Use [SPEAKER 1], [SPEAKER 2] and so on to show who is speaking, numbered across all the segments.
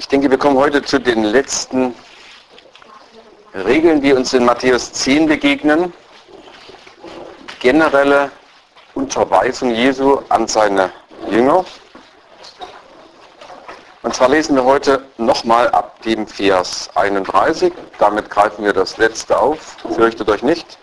[SPEAKER 1] Ich denke, wir kommen heute zu den letzten Regeln, die uns in Matthäus 10 begegnen. Generelle Unterweisung Jesu an seine Jünger. Und zwar lesen wir heute nochmal ab dem Vers 31. Damit greifen wir das letzte auf. Fürchtet euch nicht.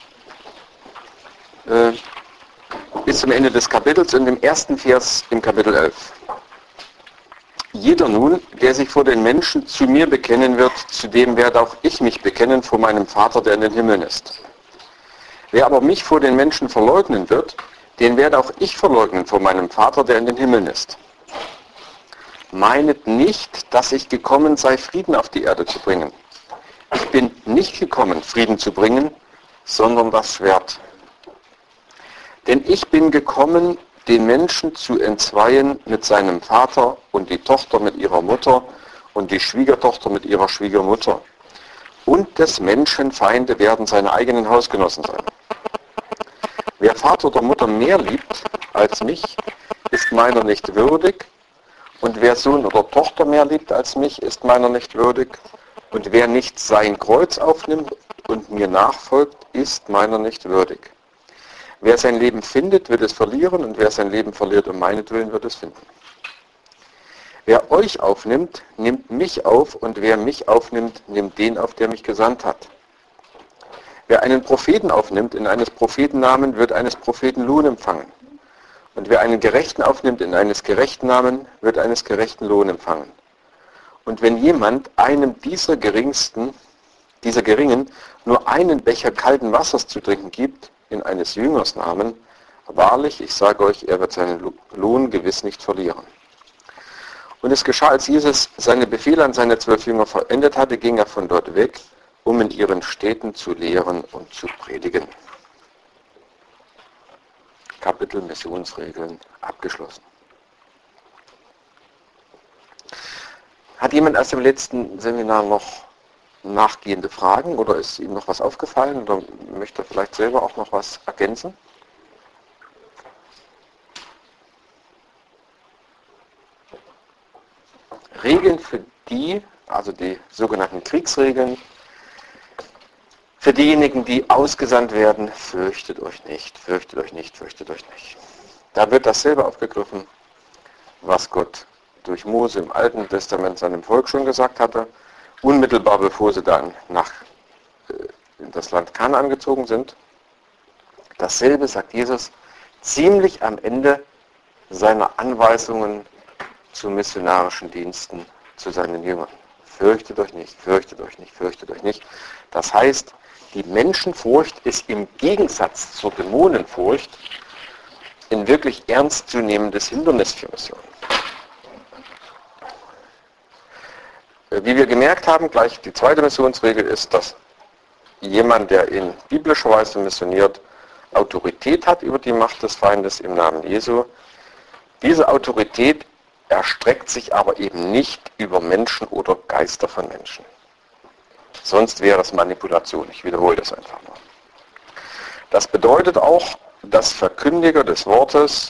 [SPEAKER 1] Bis zum Ende des Kapitels und im ersten Vers im Kapitel 11. Jeder nun, der sich vor den Menschen zu mir bekennen wird, zu dem werde auch ich mich bekennen vor meinem Vater, der in den Himmeln ist. Wer aber mich vor den Menschen verleugnen wird, den werde auch ich verleugnen vor meinem Vater, der in den Himmeln ist. Meinet nicht, dass ich gekommen sei, Frieden auf die Erde zu bringen. Ich bin nicht gekommen, Frieden zu bringen, sondern das Schwert. Denn ich bin gekommen, den Menschen zu entzweien mit seinem Vater und die Tochter mit ihrer Mutter und die Schwiegertochter mit ihrer Schwiegermutter. Und des Menschen Feinde werden seine eigenen Hausgenossen sein. Wer Vater oder Mutter mehr liebt als mich, ist meiner nicht würdig. Und wer Sohn oder Tochter mehr liebt als mich, ist meiner nicht würdig. Und wer nicht sein Kreuz aufnimmt und mir nachfolgt, ist meiner nicht würdig. Wer sein Leben findet, wird es verlieren, und wer sein Leben verliert um meinetwillen, wird es finden. Wer euch aufnimmt, nimmt mich auf, und wer mich aufnimmt, nimmt den auf, der mich gesandt hat. Wer einen Propheten aufnimmt in eines Propheten Namen, wird eines Propheten Lohn empfangen. Und wer einen Gerechten aufnimmt in eines Gerechten Namen, wird eines Gerechten Lohn empfangen. Und wenn jemand einem dieser Geringen nur einen Becher kalten Wassers zu trinken gibt, in eines Jüngers Namen, wahrlich, ich sage euch, er wird seinen Lohn gewiss nicht verlieren. Und es geschah, als Jesus seine Befehle an seine 12 Jünger vollendet hatte, ging er von dort weg, um in ihren Städten zu lehren und zu predigen. Kapitel Missionsregeln abgeschlossen. Hat jemand aus dem letzten Seminar noch nachgehende Fragen oder ist ihm noch was aufgefallen oder möchte er vielleicht selber auch noch was ergänzen? Regeln für die, also die sogenannten Kriegsregeln, für diejenigen, die ausgesandt werden, fürchtet euch nicht, fürchtet euch nicht, fürchtet euch nicht. Da wird dasselbe aufgegriffen, was Gott durch Mose im Alten Testament seinem Volk schon gesagt hatte, unmittelbar bevor sie dann in das Land Kanaan gezogen sind. Dasselbe sagt Jesus ziemlich am Ende seiner Anweisungen zu missionarischen Diensten zu seinen Jüngern. Fürchtet euch nicht, fürchtet euch nicht, fürchtet euch nicht. Das heißt, die Menschenfurcht ist im Gegensatz zur Dämonenfurcht ein wirklich ernstzunehmendes Hindernis für Missionen. Wie wir gemerkt haben, gleich die zweite Missionsregel ist, dass jemand, der in biblischer Weise missioniert, Autorität hat über die Macht des Feindes im Namen Jesu. Diese Autorität erstreckt sich aber eben nicht über Menschen oder Geister von Menschen. Sonst wäre es Manipulation. Ich wiederhole das einfach mal. Das bedeutet auch, dass Verkündiger des Wortes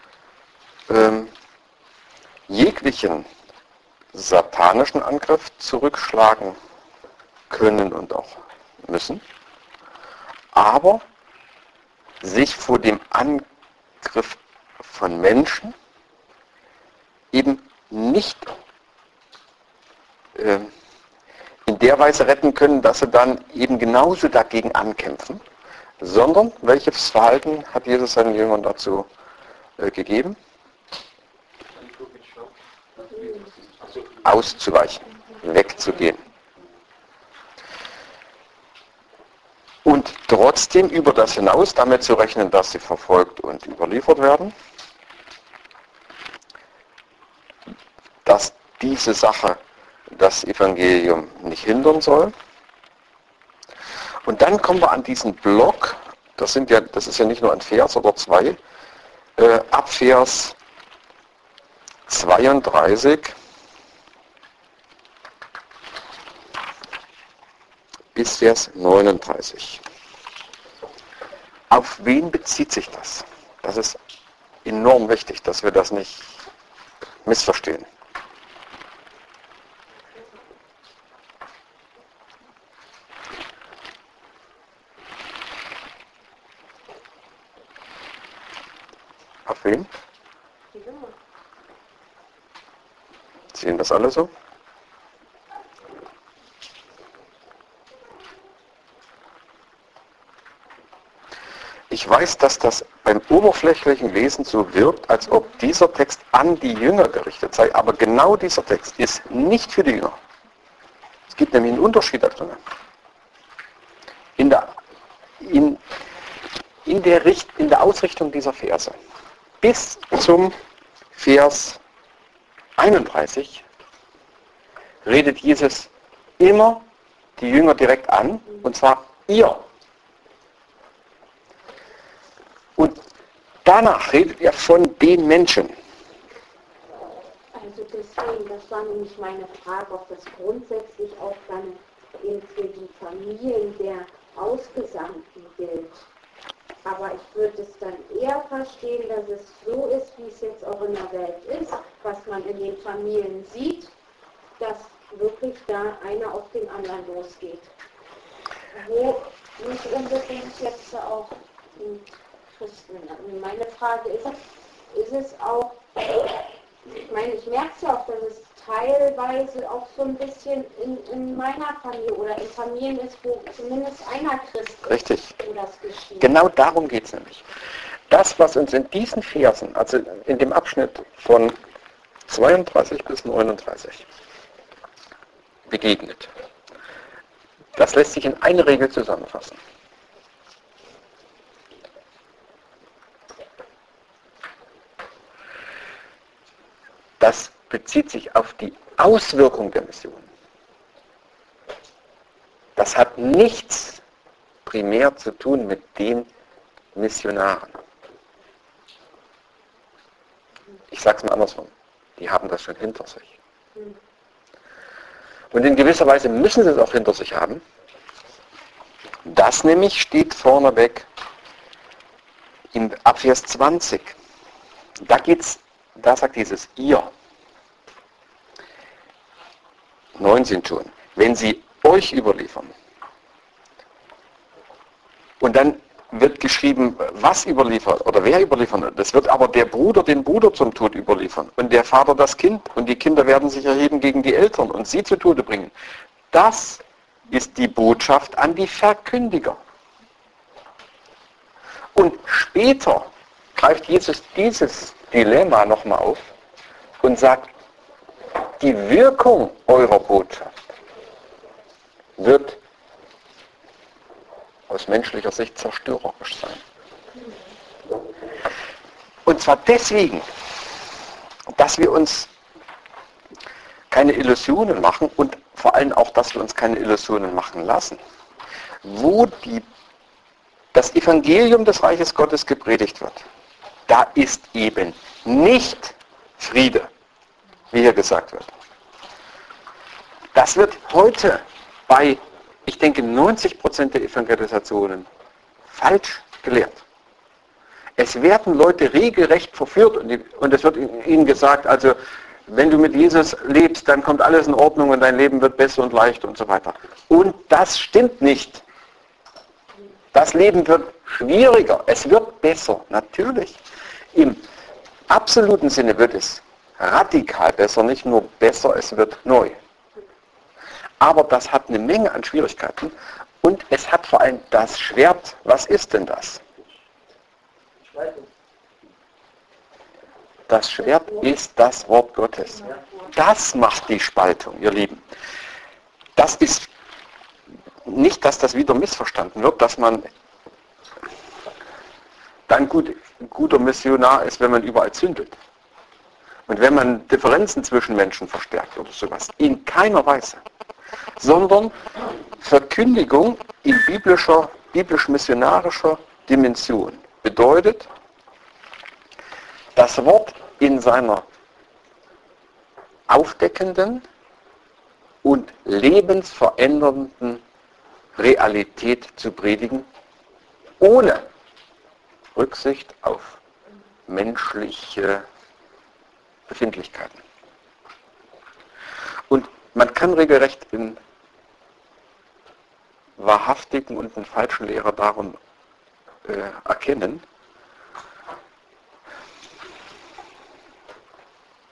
[SPEAKER 1] jeglichen satanischen Angriff zurückschlagen können und auch müssen, aber sich vor dem Angriff von Menschen eben nicht in der Weise retten können, dass sie dann eben genauso dagegen ankämpfen, sondern welches Verhalten hat Jesus seinen Jüngern dazu gegeben? Auszuweichen, wegzugehen. Und trotzdem über das hinaus damit zu rechnen, dass sie verfolgt und überliefert werden, dass diese Sache das Evangelium nicht hindern soll. Und dann kommen wir an diesen Block, das ist ja nicht nur ein Vers oder zwei, ab Vers 32 bis Vers 39. Auf wen bezieht sich das? Das ist enorm wichtig, dass wir das nicht missverstehen. wem? Sehen das alle so? Ich weiß, dass das beim oberflächlichen Lesen so wirkt, als ob dieser Text an die Jünger gerichtet sei, aber genau dieser Text ist nicht für die Jünger. Es gibt nämlich einen Unterschied da drin. In der Ausrichtung dieser Verse bis zum Vers 31 redet Jesus immer die Jünger direkt an, und zwar ihr. Und danach redet er von den Menschen.
[SPEAKER 2] Also deswegen, das war nämlich meine Frage, ob das grundsätzlich auch dann eben für die Familien der Ausgesandten gilt. Aber ich würde es dann eher verstehen, dass es so ist, wie es jetzt auch in der Welt ist, was man in den Familien sieht, dass wirklich da einer auf den anderen losgeht. Wo nicht unbedingt jetzt auch Christen. Meine Frage ist es auch, ich meine, ich merke es ja auch, dass es teilweise auch so ein bisschen in meiner Familie oder in Familien ist, wo zumindest einer Christ ist.
[SPEAKER 1] Richtig.
[SPEAKER 2] Wo das geschieht.
[SPEAKER 1] Genau darum geht es nämlich. Das, was uns in diesen Versen, also in dem Abschnitt von 32 bis 39 begegnet, das lässt sich in eine Regel zusammenfassen. Das bezieht sich auf die Auswirkung der Mission. Das hat nichts primär zu tun mit den Missionaren. Ich sage es mal andersrum. Die haben das schon hinter sich. Und in gewisser Weise müssen sie es auch hinter sich haben. Das nämlich steht vorneweg ab Vers 20. Da sagt dieses ihr. 19 schon. Wenn sie euch überliefern. Und dann wird geschrieben, was überliefert oder wer überliefern. Das wird aber der Bruder den Bruder zum Tod überliefern und der Vater das Kind und die Kinder werden sich erheben gegen die Eltern und sie zu Tode bringen. Das ist die Botschaft an die Verkündiger. Und später greift Jesus dieses Dilemma nochmal auf und sagt, die Wirkung eurer Botschaft wird aus menschlicher Sicht zerstörerisch sein. Und zwar deswegen, dass wir uns keine Illusionen machen und vor allem auch, dass wir uns keine Illusionen machen lassen. Wo das Evangelium des Reiches Gottes gepredigt wird, da ist eben nicht Friede, wie hier gesagt wird. Das wird heute bei, ich denke, 90% der Evangelisationen falsch gelehrt. Es werden Leute regelrecht verführt und es wird ihnen gesagt, also wenn du mit Jesus lebst, dann kommt alles in Ordnung und dein Leben wird besser und leichter und so weiter. Und das stimmt nicht. Das Leben wird schwieriger. Es wird besser, natürlich. Im absoluten Sinne wird es radikal besser, nicht nur besser, es wird neu. Aber das hat eine Menge an Schwierigkeiten und es hat vor allem das Schwert. Was ist denn das? Das Schwert ist das Wort Gottes. Das macht die Spaltung, ihr Lieben. Das ist nicht, dass das wieder missverstanden wird, dass man dann guter Missionar ist, wenn man überall zündet. Und wenn man Differenzen zwischen Menschen verstärkt oder sowas. In keiner Weise. Sondern Verkündigung in biblisch-missionarischer Dimension bedeutet, das Wort in seiner aufdeckenden und lebensverändernden Realität zu predigen, ohne Rücksicht auf menschliche Befindlichkeiten. Und man kann regelrecht in wahrhaftigen und einen falschen Lehrer darum erkennen,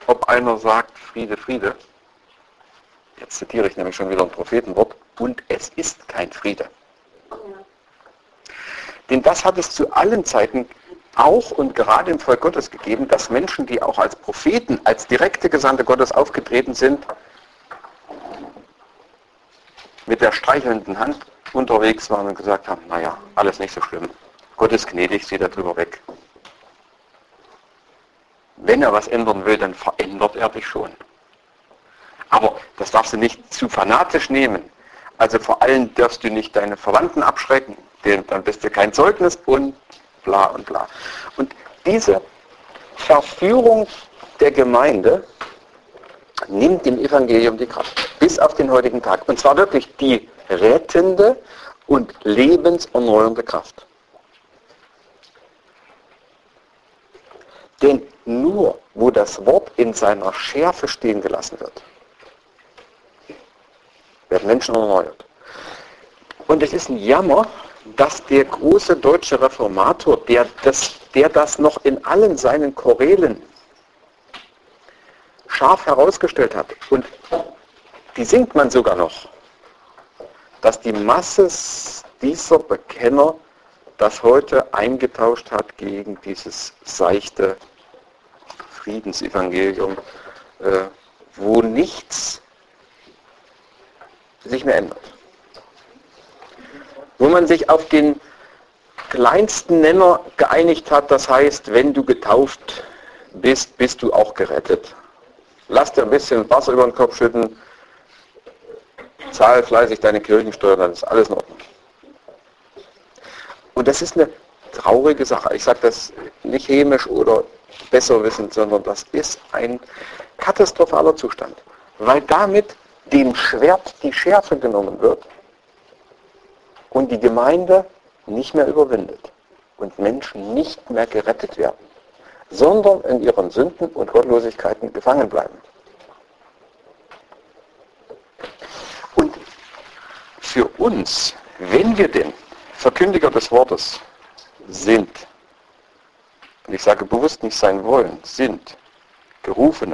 [SPEAKER 1] ob einer sagt Friede, Friede. Jetzt zitiere ich nämlich schon wieder ein Prophetenwort. Und es ist kein Friede.
[SPEAKER 2] Ja.
[SPEAKER 1] Denn das hat es zu allen Zeiten auch und gerade im Volk Gottes gegeben, dass Menschen, die auch als Propheten, als direkte Gesandte Gottes aufgetreten sind, mit der streichelnden Hand unterwegs waren und gesagt haben, naja, alles nicht so schlimm. Gott ist gnädig, sieh da drüber weg. Wenn er was ändern will, dann verändert er dich schon. Aber das darfst du nicht zu fanatisch nehmen. Also vor allem darfst du nicht deine Verwandten abschrecken, denn dann bist du kein Zeugnis und bla und bla. Und diese Verführung der Gemeinde nimmt dem Evangelium die Kraft, bis auf den heutigen Tag. Und zwar wirklich die rettende und lebenserneuernde Kraft. Denn nur, wo das Wort in seiner Schärfe stehen gelassen wird, werden Menschen erneuert. Und es ist ein Jammer, dass der große deutsche Reformator, der das noch in allen seinen Chorälen scharf herausgestellt hat, und die singt man sogar noch, dass die Masse dieser Bekenner das heute eingetauscht hat gegen dieses seichte Friedensevangelium, wo nichts sich mehr ändert. Wo man sich auf den kleinsten Nenner geeinigt hat, das heißt, wenn du getauft bist, bist du auch gerettet. Lass dir ein bisschen Wasser über den Kopf schütten, zahl fleißig deine Kirchensteuer, dann ist alles in Ordnung. Und das ist eine traurige Sache. Ich sage das nicht hämisch oder besser wissend, sondern das ist ein katastrophaler Zustand, weil damit dem Schwert die Schärfe genommen wird und die Gemeinde nicht mehr überwindet und Menschen nicht mehr gerettet werden, sondern in ihren Sünden und Gottlosigkeiten gefangen bleiben. Und für uns, wenn wir denn Verkündiger des Wortes sind, und ich sage bewusst nicht sein wollen, sind Gerufene,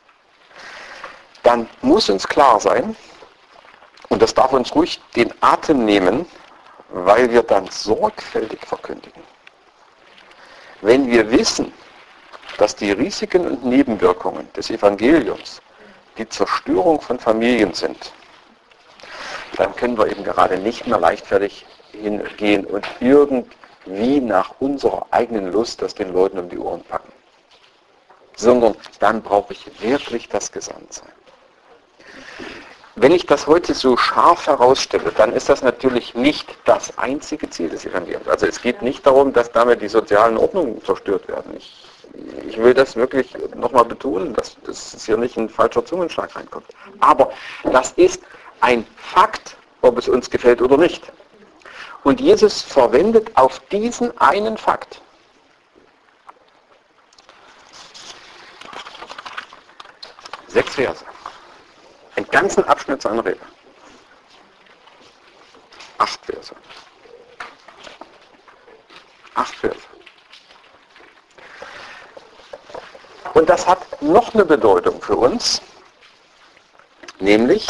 [SPEAKER 1] dann muss uns klar sein, und das darf uns ruhig den Atem nehmen, weil wir dann sorgfältig verkündigen. Wenn wir wissen, dass die Risiken und Nebenwirkungen des Evangeliums die Zerstörung von Familien sind, dann können wir eben gerade nicht mehr leichtfertig hingehen und irgendwie nach unserer eigenen Lust das den Leuten um die Ohren packen. Sondern dann brauche ich wirklich das Gesandtsein. Wenn ich das heute so scharf herausstelle, dann ist das natürlich nicht das einzige Ziel des Evangeliums. Also es geht nicht darum, dass damit die sozialen Ordnungen zerstört werden. Ich will das wirklich nochmal betonen, dass das hier nicht ein falscher Zungenschlag reinkommt. Aber das ist ein Fakt, ob es uns gefällt oder nicht. Und Jesus verwendet auf diesen einen Fakt sechs Verse. Einen ganzen Abschnitt seiner Rede. 8 Verse. 8 Verse. Und das hat noch eine Bedeutung für uns, nämlich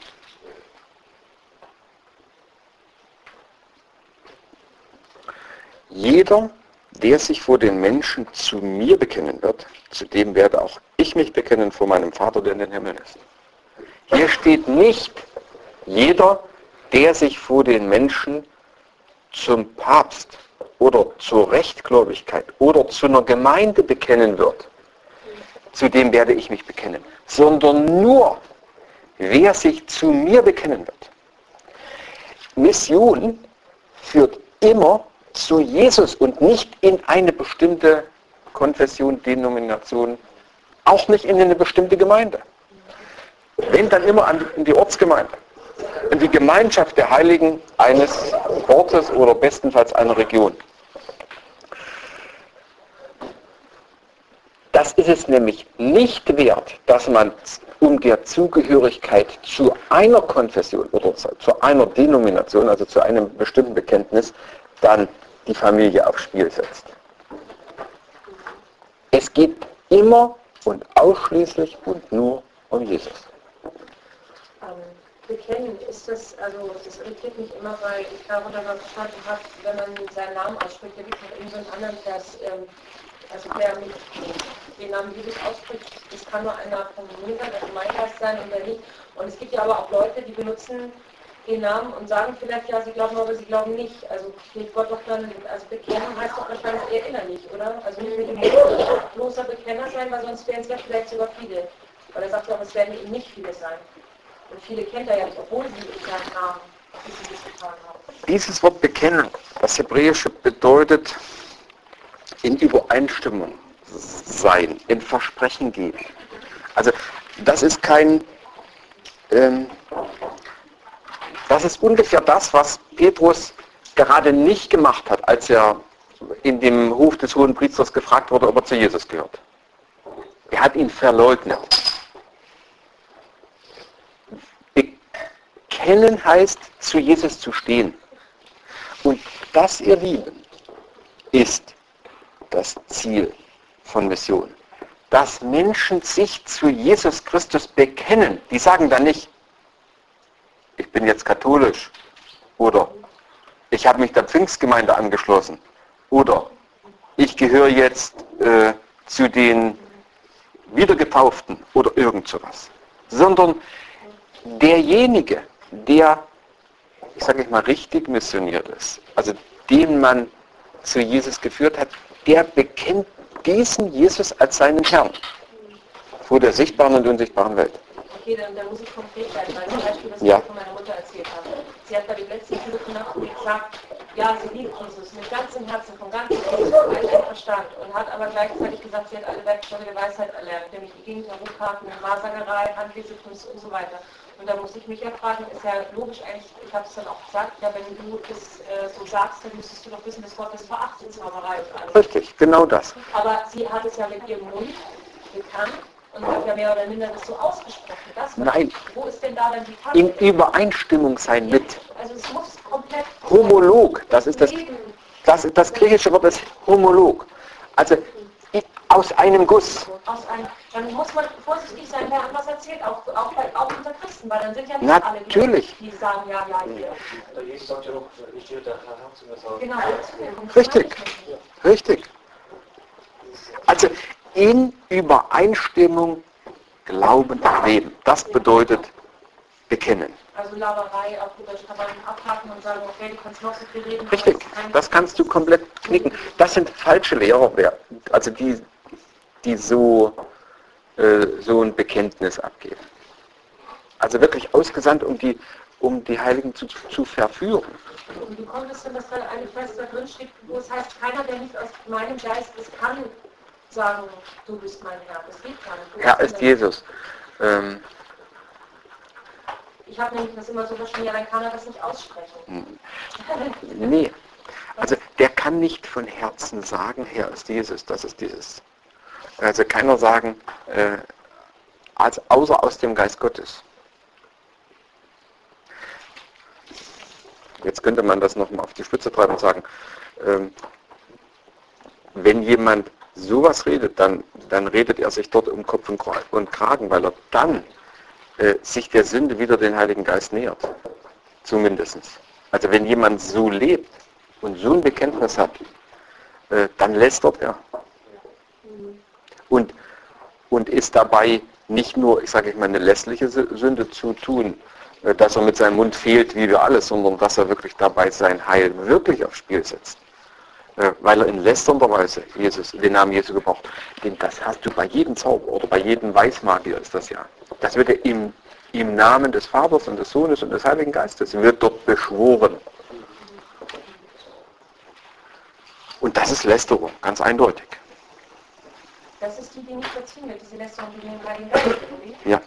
[SPEAKER 1] jeder, der sich vor den Menschen zu mir bekennen wird, zu dem werde auch ich mich bekennen vor meinem Vater, der in den Himmel ist. Hier steht nicht jeder, der sich vor den Menschen zum Papst oder zur Rechtgläubigkeit oder zu einer Gemeinde bekennen wird, zu dem werde ich mich bekennen, sondern nur, wer sich zu mir bekennen wird. Mission führt immer zu Jesus und nicht in eine bestimmte Konfession, Denomination, auch nicht in eine bestimmte Gemeinde. Wenn, dann immer in die Ortsgemeinde, in die Gemeinschaft der Heiligen eines Ortes oder bestenfalls einer Region. Das ist es nämlich nicht wert, dass man um der Zugehörigkeit zu einer Konfession oder zu einer Denomination, also zu einem bestimmten Bekenntnis, dann die Familie aufs Spiel setzt. Es geht immer und ausschließlich und nur um Jesus.
[SPEAKER 3] Bekennen, ist das, also das irritiert mich immer, weil ich darüber verstanden habe, wenn man seinen Namen ausspricht, da gibt es noch in so einem anderen Vers, also wer mit den Namen Jesus ausspricht, das kann nur einer von mir sein, also mein Geist sein und wer nicht. Und es gibt ja aber auch Leute, die benutzen den Namen und sagen vielleicht, ja, sie glauben, aber sie glauben nicht. Also geht Gott doch dann, also bekennen heißt doch wahrscheinlich eher innerlich, oder? Also nicht mit dem Mund bloßer Bekenner sein, weil sonst wären es ja vielleicht sogar viele. Weil er sagt ja auch, es werden eben nicht viele sein. Und viele kennt er ja nicht, obwohl sie seinen Namen, wie sie das getan haben.
[SPEAKER 1] Dieses Wort bekennen, das Hebräische bedeutet in Übereinstimmung sein, in Versprechen geben. Also das ist das ist ungefähr das, was Petrus gerade nicht gemacht hat, als er in dem Hof des Hohenpriesters gefragt wurde, ob er zu Jesus gehört. Er hat ihn verleugnet. Bekennen heißt, zu Jesus zu stehen. Und das, ihr Lieben, ist das Ziel von Mission. Dass Menschen sich zu Jesus Christus bekennen. Die sagen dann nicht, ich bin jetzt katholisch oder ich habe mich der Pfingstgemeinde angeschlossen oder ich gehöre jetzt zu den Wiedergetauften oder irgend sowas. Sondern derjenige, der, ich sage mal, richtig missioniert ist, also den man zu Jesus geführt hat, der bekennt diesen Jesus als seinen Herrn vor der sichtbaren und unsichtbaren Welt.
[SPEAKER 3] Okay, dann muss ich konkret werden, weil zum Beispiel, was
[SPEAKER 1] Ja.
[SPEAKER 3] ich von meiner Mutter erzählt habe. Sie hat bei dem letzten Telefonat gesagt, ja, sie liebt Jesus mit ganzem Herzen, von ganzem Herzen, von allem Verstand und hat aber gleichzeitig gesagt, sie hat alle Werkzeuge der Weisheit erlernt, nämlich die Gegentarotkarten, Wahrsagerei, Handlesekunst und so weiter. Und da muss ich mich ja fragen, ist ja logisch eigentlich, ich habe es dann auch gesagt, ja, wenn du das so sagst, dann müsstest du doch wissen, dass Gott das verachtet, Zauberei und alles.
[SPEAKER 1] Richtig, genau das.
[SPEAKER 3] Aber sie hat es ja mit ihrem Mund gekannt und hat ja mehr oder minder das so ausgesprochen.
[SPEAKER 1] Nein.
[SPEAKER 3] Wo ist denn da dann die Tat?
[SPEAKER 1] In Übereinstimmung sein mit.
[SPEAKER 3] Also es muss komplett...
[SPEAKER 1] Homolog, das griechische Wort ist Homolog. Also aus einem Guss.
[SPEAKER 3] Dann muss man vorsichtig sein, wer anders erzählt, auch unter Christen, weil dann sind ja nicht
[SPEAKER 1] Natürlich.
[SPEAKER 3] alle, die sagen, ja, hier.
[SPEAKER 4] Jesus sagt ja auch, ich stehe der Herr zu mir sagen.
[SPEAKER 3] Genau.
[SPEAKER 1] Richtig. Richtig. Also in Übereinstimmung Glauben und Leben. Das bedeutet bekennen.
[SPEAKER 3] Also Laberei, auf gut Deutsch kann man abhaken und sagen, okay, du kannst noch so viel reden.
[SPEAKER 1] Richtig, das kannst du komplett knicken. Das sind falsche Lehrer, also die so ein Bekenntnis abgeben. Also wirklich ausgesandt, um die Heiligen zu verführen.
[SPEAKER 3] Und wie kommt es denn, dass da eine Vers da drin steht, wo es heißt, keiner, der nicht aus meinem Geist ist, kann sagen, du bist mein Herr. Das geht gar nicht.
[SPEAKER 1] Herr ist Jesus.
[SPEAKER 3] Ich habe nämlich das immer so verstanden, ja, dann kann er das nicht aussprechen.
[SPEAKER 1] Nee. Also der kann nicht von Herzen sagen, Herr ist Jesus, das ist dieses. Also keiner sagen, außer aus dem Geist Gottes. Jetzt könnte man das nochmal auf die Spitze treiben und sagen, wenn jemand sowas redet, dann redet er sich dort um Kopf und Kragen, weil er dann sich der Sünde wieder den Heiligen Geist nähert. Zumindest. Also wenn jemand so lebt und so ein Bekenntnis hat, dann lästert er. Und ist dabei nicht nur, ich sage mal, eine lässliche Sünde zu tun, dass er mit seinem Mund fehlt, wie wir alles, sondern dass er wirklich dabei sein Heil wirklich aufs Spiel setzt. Weil er in lästernder Weise den Namen Jesu gebraucht. Denn das hast du bei jedem Zauber oder bei jedem Weißmagier ist das ja. Das wird ja im Namen des Vaters und des Sohnes und des Heiligen Geistes wird dort beschworen. Und das ist Lästerung, ganz eindeutig.
[SPEAKER 3] Das ist die nicht verziehen wird, diese Lästerung gegen den Heiligen Geist, oder?
[SPEAKER 1] Ja.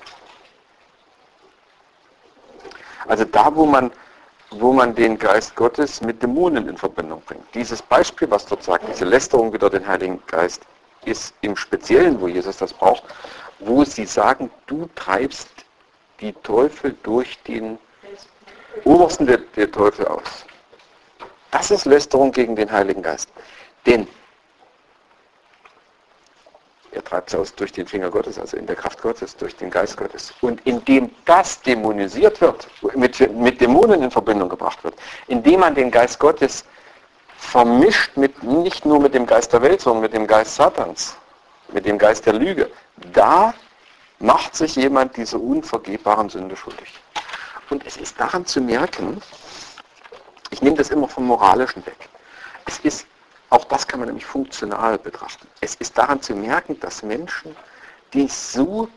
[SPEAKER 1] Also da, wo man den Geist Gottes mit Dämonen in Verbindung bringt. Dieses Beispiel, was dort sagt, diese Lästerung wider den Heiligen Geist, ist im Speziellen, wo Jesus das braucht, wo sie sagen, du treibst die Teufel durch den obersten der Teufel aus. Das ist Lästerung gegen den Heiligen Geist. Denn Er treibt es aus durch den Finger Gottes, also in der Kraft Gottes, durch den Geist Gottes. Und indem das dämonisiert wird, mit Dämonen in Verbindung gebracht wird, indem man den Geist Gottes vermischt nicht nur mit dem Geist der Welt, sondern mit dem Geist Satans, mit dem Geist der Lüge, da macht sich jemand dieser unvergebbaren Sünde schuldig. Und es ist daran zu merken, ich nehme das immer vom Moralischen weg, es ist, auch das kann man nämlich funktional betrachten, es ist daran zu merken, dass Menschen, die so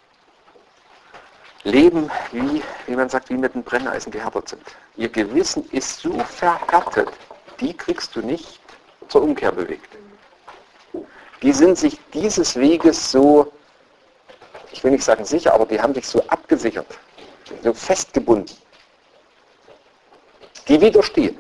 [SPEAKER 1] leben, wie man sagt, wie mit einem Brenneisen gehärtet sind. Ihr Gewissen ist so verhärtet, die kriegst du nicht zur Umkehr bewegt. Die sind sich dieses Weges so, ich will nicht sagen sicher, aber die haben sich so abgesichert, so festgebunden. Die widerstehen.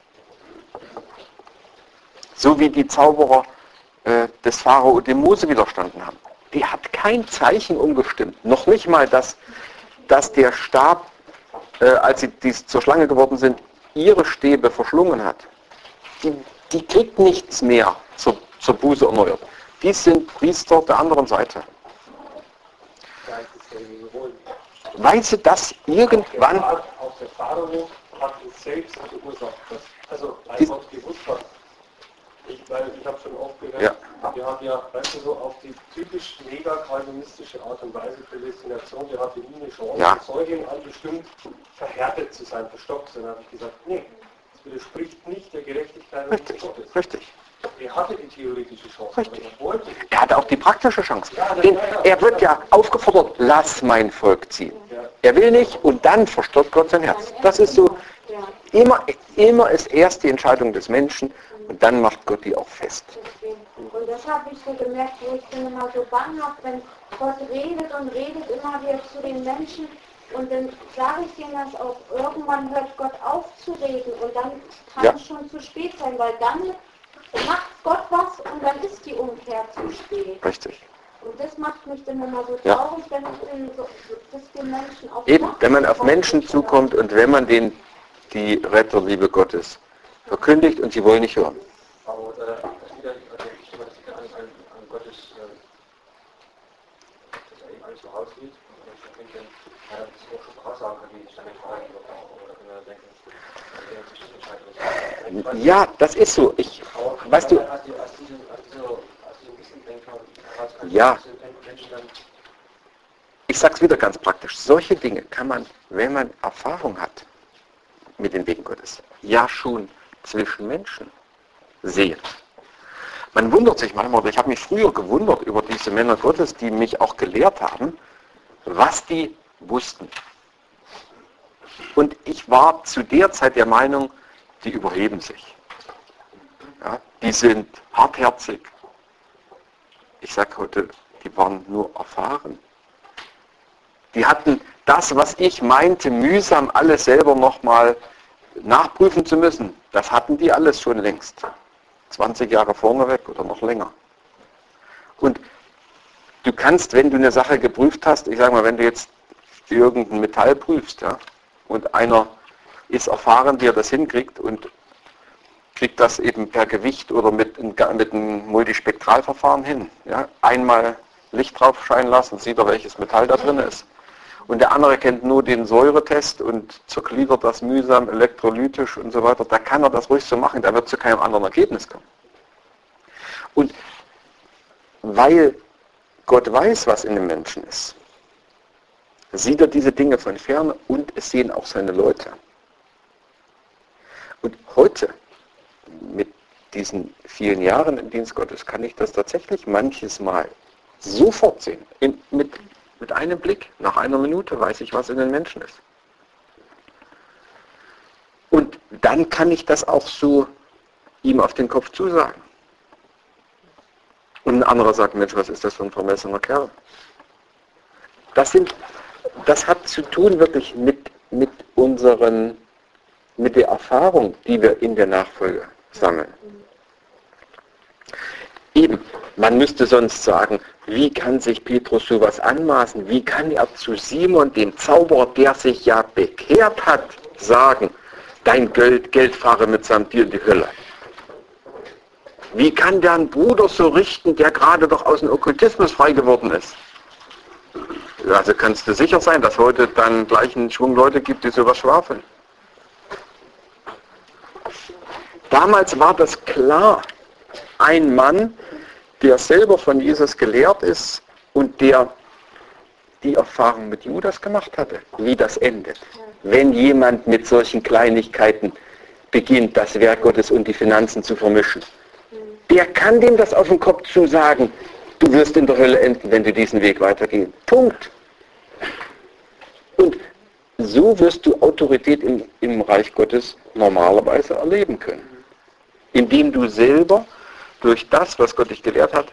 [SPEAKER 1] So wie die Zauberer des Pharao dem Mose widerstanden haben. Die hat kein Zeichen umgestimmt. Noch nicht mal, dass der Stab, als sie zur Schlange geworden sind, ihre Stäbe verschlungen hat. Die kriegt nichts mehr zur Buße erneuert. Die sind Priester der anderen Seite. Weil sie das irgendwann...
[SPEAKER 4] Auch der Pharao hat es selbst verursacht. Also, weil Gott gewusst hat. Ich habe schon oft gehört,
[SPEAKER 1] Ja.
[SPEAKER 4] Wir haben ja, weißt du, so auf die typisch mega-kalvinistische Art und Weise Prädestination, der hatte nie eine Chance,
[SPEAKER 1] Ja.
[SPEAKER 4] Säuglingen anbestimmt, verhärtet zu sein, verstockt. Dann habe ich gesagt, nee, das widerspricht nicht der Gerechtigkeit und
[SPEAKER 1] Richtig,
[SPEAKER 4] Gottes.
[SPEAKER 1] richtig.
[SPEAKER 4] Er hatte die theoretische Chance,
[SPEAKER 1] Richtig.
[SPEAKER 4] aber er wollte nicht.
[SPEAKER 1] Er hatte auch die praktische Chance.
[SPEAKER 4] Ja,
[SPEAKER 1] Denn er wird ja aufgefordert, lass mein Volk ziehen.
[SPEAKER 4] Ja.
[SPEAKER 1] Er will nicht und dann verstört Gott sein Herz. Das ist so, immer ist erst die Entscheidung des Menschen und dann macht Gott die auch fest.
[SPEAKER 2] Und das habe ich so gemerkt, wo ich bin immer so bang habe, wenn Gott redet und redet immer wieder zu den Menschen und dann sage ich denen das auch, irgendwann hört Gott auf zu reden und dann kann es schon zu spät sein, weil dann macht Gott was und dann ist die Umkehr zu spät.
[SPEAKER 1] Richtig.
[SPEAKER 2] Und das macht mich dann immer so
[SPEAKER 1] Ja.
[SPEAKER 2] traurig, wenn ich das den Menschen auch
[SPEAKER 1] Eben,
[SPEAKER 2] macht.
[SPEAKER 1] wenn man auf Menschen zukommt und wenn man denen die Retterliebe Gottes verkündigt und sie wollen nicht hören.
[SPEAKER 4] Aber das liegt an Gottes, dass er eben alles so aussieht. Und ich denke, das ist auch schon krass sagen, wie ich damit verhalten wird. Oder wenn wir denken, er sich das entscheiden.
[SPEAKER 1] Ja, das ist so. Weißt du,
[SPEAKER 4] Als diese Wissensdenker,
[SPEAKER 1] Ja. Ich sag's wieder ganz praktisch. Solche Dinge kann man, wenn man Erfahrung hat mit den Wegen Gottes, ja schon zwischen Menschen sehen. Man wundert sich manchmal, oder ich habe mich früher gewundert über diese Männer Gottes, die mich auch gelehrt haben, was die wussten. Und ich war zu der Zeit der Meinung, die überheben sich. Ja, die sind hartherzig. Ich sage heute, die waren nur erfahren. Die hatten das, was ich meinte, mühsam alles selber nochmal nachprüfen zu müssen. Das hatten die alles schon längst. 20 Jahre vorneweg oder noch länger. Und du kannst, wenn du eine Sache geprüft hast, ich sage mal, wenn du jetzt irgendein Metall prüfst, ja, und einer ist erfahren, wie er das hinkriegt und kriegt das eben per Gewicht oder mit einem Multispektralverfahren hin. Ja, einmal Licht drauf scheinen lassen, sieht er, welches Metall da drin ist. Und der andere kennt nur den Säuretest und zergliedert das mühsam elektrolytisch und so weiter. Da kann er das ruhig so machen, da wird zu keinem anderen Ergebnis kommen. Und weil Gott weiß, was in dem Menschen ist, sieht er diese Dinge von ferne und es sehen auch seine Leute. Und heute, mit diesen vielen Jahren im Dienst Gottes, kann ich das tatsächlich manches Mal sofort sehen. Mit einem Blick, nach einer Minute weiß ich, was in den Menschen ist. Und dann kann ich das auch so ihm auf den Kopf zusagen. Und ein anderer sagt, Mensch, was ist das für ein vermessener Kerl? Das hat zu tun wirklich mit der Erfahrung, die wir in der Nachfolge sammeln. Eben, man müsste sonst sagen, wie kann sich Petrus sowas anmaßen? Wie kann er zu Simon, dem Zauberer, der sich ja bekehrt hat, sagen, dein Geld fahre mitsamt dir in die Hölle? Wie kann der einen Bruder so richten, der gerade doch aus dem Okkultismus frei geworden ist? Also kannst du sicher sein, dass heute dann gleich einen Schwung Leute gibt, die sowas schwafeln. Damals war das klar. Ein Mann, der selber von Jesus gelehrt ist und der die Erfahrung mit Judas gemacht hatte, wie das endet. Wenn jemand mit solchen Kleinigkeiten beginnt, das Werk Gottes und die Finanzen zu vermischen, der kann dem das auf den Kopf zusagen, du wirst in der Hölle enden, wenn du diesen Weg weitergehst. Punkt. Und so wirst du Autorität im Reich Gottes normalerweise erleben können. Indem du selber durch das, was Gott dich gelehrt hat,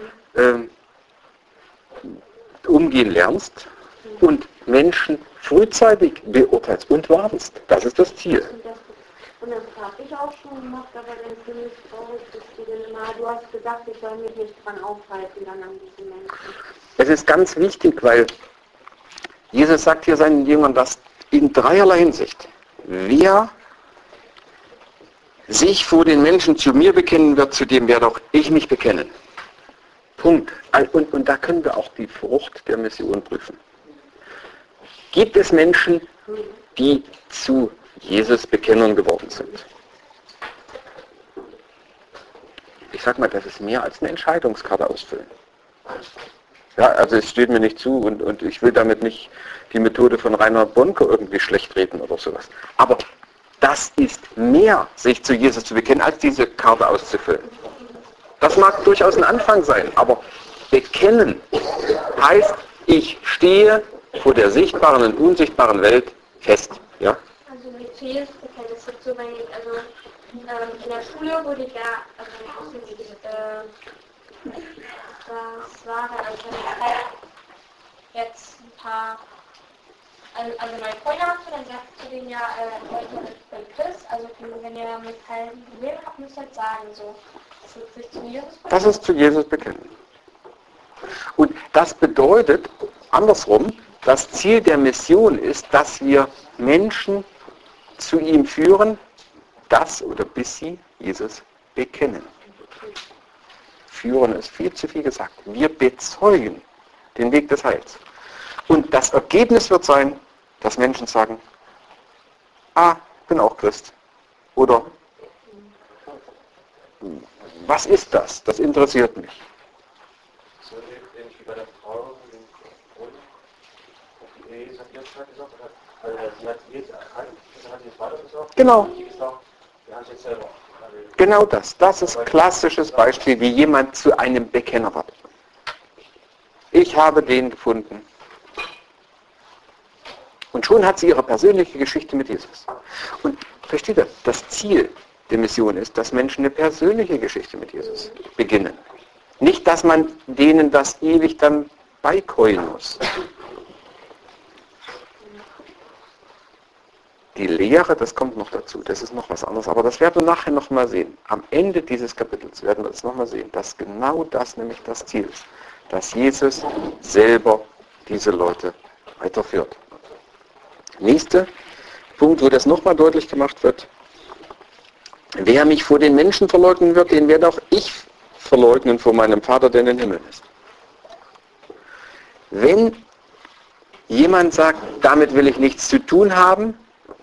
[SPEAKER 1] umgehen lernst und Menschen frühzeitig beurteilst und warnst. Das ist das Ziel.
[SPEAKER 2] Und das habe ich auch schon gemacht, aber dann für mich traurig, dass du denn immer, du hast gesagt, ich soll mich nicht dran aufhalten, dann an diesen Menschen.
[SPEAKER 1] Es ist ganz wichtig, weil Jesus sagt hier seinen Jüngern das in dreierlei Hinsicht. Wer sich vor den Menschen zu mir bekennen wird, zu dem werde auch ich mich bekennen. Punkt. Und da können wir auch die Frucht der Mission prüfen. Gibt es Menschen, die zu Jesus Bekennern geworden sind? Ich sag mal, das ist mehr als eine Entscheidungskarte ausfüllen. Ja, also es steht mir nicht zu und ich will damit nicht die Methode von Reinhard Bonke irgendwie schlecht reden oder sowas. Aber das ist mehr, sich zu Jesus zu bekennen, als diese Karte auszufüllen. Das mag durchaus ein Anfang sein, aber bekennen heißt, ich stehe vor der sichtbaren und unsichtbaren Welt fest. Ja?
[SPEAKER 5] Also mit Jesus bekennen, das ist so, wenn ich, also in der Schule wurde ich ja, also das war dann also jetzt ein paar, also mein Freund hatte, dann sagte zu denen ja, Leute, ich bin Christ, also wenn ihr mit keinem Problem habt, müsst ihr halt sagen, so, das ist sich zu Jesus bekennen.
[SPEAKER 1] Das ist zu Jesus bekennen. Und das bedeutet, andersrum, das Ziel der Mission ist, dass wir Menschen zu ihm führen, dass oder bis sie Jesus bekennen. Führen ist viel zu viel gesagt. Wir bezeugen den Weg des Heils. Und das Ergebnis wird sein, dass Menschen sagen, ich bin auch Christ. Oder, was ist das? Das interessiert mich.
[SPEAKER 4] So ähnlich wie bei der Frau in Polen. Jesus hat ihr Bescheid gesagt, also sie hat Jesus erkannt, das hat sie Vater gesagt.
[SPEAKER 1] Genau.
[SPEAKER 4] Sie gesagt, wir haben es jetzt selber.
[SPEAKER 1] Genau das. Das ist ein klassisches Beispiel, wie jemand zu einem Bekenner wird. Ich habe den gefunden. Und schon hat sie ihre persönliche Geschichte mit Jesus. Und versteht ihr, das Ziel der Mission ist, dass Menschen eine persönliche Geschichte mit Jesus beginnen. Nicht, dass man denen das ewig dann beikeulen muss. Die Lehre, das kommt noch dazu, das ist noch was anderes, aber das werden wir nachher noch mal sehen. Am Ende dieses Kapitels werden wir das noch mal sehen, dass genau das nämlich das Ziel ist, dass Jesus selber diese Leute weiterführt. Nächster Punkt, wo das noch mal deutlich gemacht wird, wer mich vor den Menschen verleugnen wird, den werde auch ich verleugnen vor meinem Vater, der in den Himmel ist. Wenn jemand sagt, damit will ich nichts zu tun haben,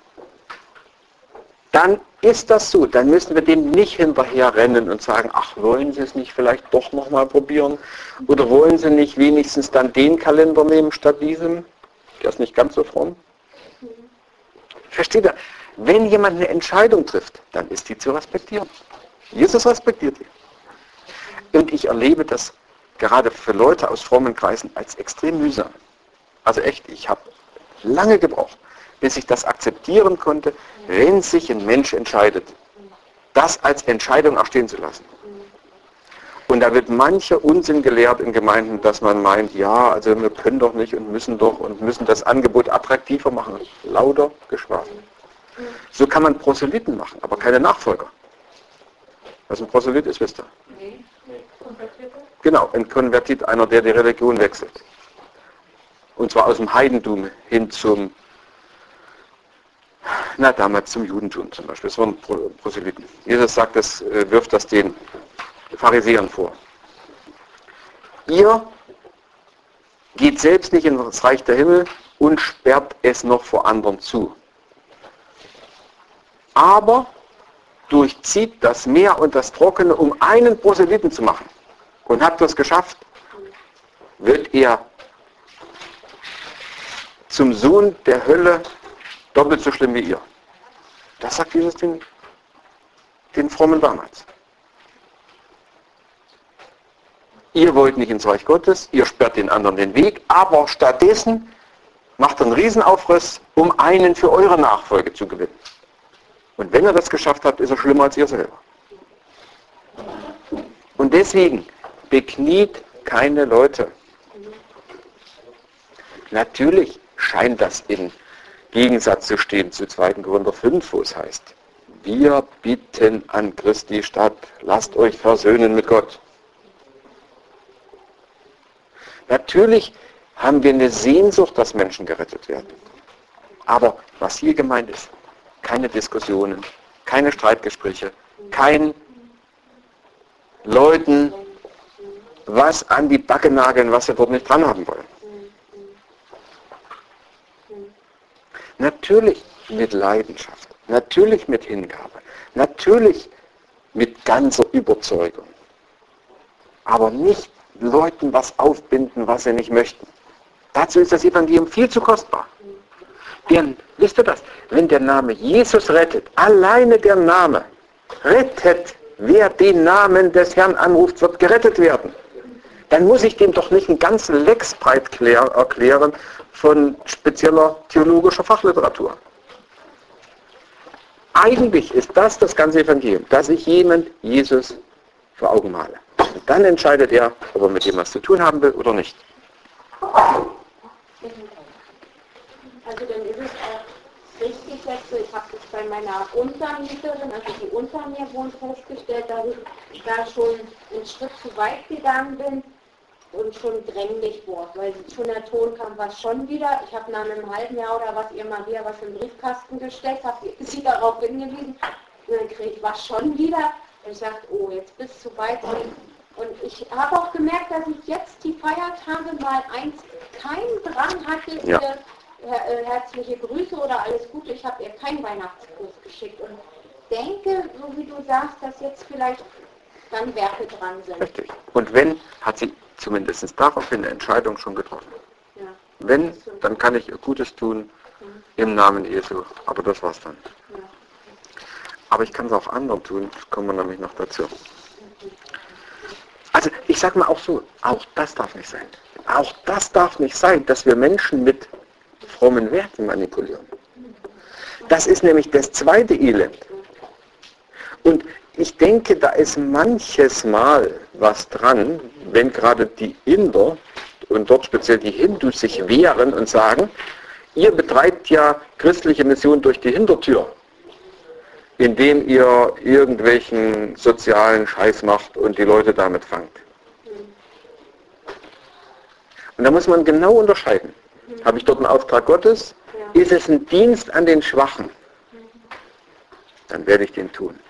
[SPEAKER 1] dann ist das so. Dann müssen wir dem nicht hinterher rennen und sagen, ach, wollen Sie es nicht vielleicht doch nochmal probieren? Oder wollen Sie nicht wenigstens dann den Kalender nehmen statt diesem? Der ist nicht ganz so fromm. Versteht ihr? Wenn jemand eine Entscheidung trifft, dann ist die zu respektieren. Jesus respektiert die. Und ich erlebe das gerade für Leute aus frommen Kreisen als extrem mühsam. Also echt, ich habe lange gebraucht, bis ich das akzeptieren konnte, wenn sich ein Mensch entscheidet, das als Entscheidung auch stehen zu lassen. Und da wird mancher Unsinn gelehrt in Gemeinden, dass man meint, ja, also wir können doch nicht und müssen das Angebot attraktiver machen. Lauter Geschwafel. So kann man Proselyten machen, aber keine Nachfolger. Was ein Proselyt ist, wisst ihr?
[SPEAKER 3] Nee. Konvertierte?
[SPEAKER 1] Genau, ein Konvertit, einer, der die Religion wechselt. Und zwar aus dem Heidentum hin zum, damals zum Judentum zum Beispiel. Das waren Proselyten. Jesus sagt, das wirft das den Pharisäern vor. Ihr geht selbst nicht in das Reich der Himmel und sperrt es noch vor anderen zu. Aber durchzieht das Meer und das Trockene, um einen Proselyten zu machen. Und habt das geschafft, wird er zum Sohn der Hölle doppelt so schlimm wie ihr. Das sagt Jesus den Frommen damals. Ihr wollt nicht ins Reich Gottes, ihr sperrt den anderen den Weg, aber stattdessen macht einen Riesenaufriss, um einen für eure Nachfolge zu gewinnen. Und wenn er das geschafft hat, ist er schlimmer als ihr selber. Und deswegen bekniet keine Leute. Natürlich scheint das in Gegensatz zu stehen zu 2. Korinther 5, wo es heißt, wir bitten an Christi statt, lasst euch versöhnen mit Gott. Natürlich haben wir eine Sehnsucht, dass Menschen gerettet werden. Aber was hier gemeint ist, keine Diskussionen, keine Streitgespräche, kein Leuten was an die Backe nageln, was sie dort nicht dran haben wollen. Natürlich mit Leidenschaft, natürlich mit Hingabe, natürlich mit ganzer Überzeugung. Aber nicht Leuten was aufbinden, was sie nicht möchten. Dazu ist das Evangelium viel zu kostbar. Denn, wisst ihr das, wenn der Name Jesus rettet, alleine der Name rettet, wer den Namen des Herrn anruft, wird gerettet werden. Dann muss ich dem doch nicht einen ganzen Lexbreit erklären von spezieller theologischer Fachliteratur. Eigentlich ist das ganze Evangelium, dass ich jemand Jesus vor Augen male. Und dann entscheidet er, ob er mit dem was zu tun haben will oder nicht.
[SPEAKER 2] Also dann ist es auch richtig jetzt so, ich habe das bei meiner Untermieterin, also die unter mir wohnt, festgestellt, dass ich da schon einen Schritt zu weit gegangen bin und schon dränglich wurde, weil schon der Ton kam, was schon wieder, ich habe nach einem halben Jahr oder was ihr mal wieder was im Briefkasten gesteckt, habe sie darauf hingewiesen und dann kriege ich was schon wieder und ich sagte, oh, jetzt bist du zu weit. Und ich habe auch gemerkt, dass ich jetzt die Feiertage mal keinen Drang hatte,
[SPEAKER 1] ja.
[SPEAKER 2] Herzliche Grüße oder alles Gute. Ich habe ihr keinen Weihnachtsgruß geschickt und denke, so wie du sagst, dass jetzt vielleicht dann Werke dran sind.
[SPEAKER 1] Richtig. Und wenn, hat sie zumindest daraufhin eine Entscheidung schon getroffen.
[SPEAKER 2] Ja.
[SPEAKER 1] Wenn, dann kann ich ihr Gutes tun im Namen Jesu. Aber das war's dann.
[SPEAKER 2] Ja.
[SPEAKER 1] Aber ich kann es auch anderen tun, kommen wir nämlich noch dazu. Also ich sage mal auch so, auch das darf nicht sein. Auch das darf nicht sein, dass wir Menschen mit frommen Werten manipulieren. Das ist nämlich das zweite Elend. Und ich denke, da ist manches Mal was dran, wenn gerade die Inder und dort speziell die Hindus sich wehren und sagen, ihr betreibt ja christliche Mission durch die Hintertür, indem ihr irgendwelchen sozialen Scheiß macht und die Leute damit fangt. Und da muss man genau unterscheiden. Habe ich dort einen Auftrag Gottes? Ja. Ist es ein Dienst an den Schwachen? Dann werde ich den tun.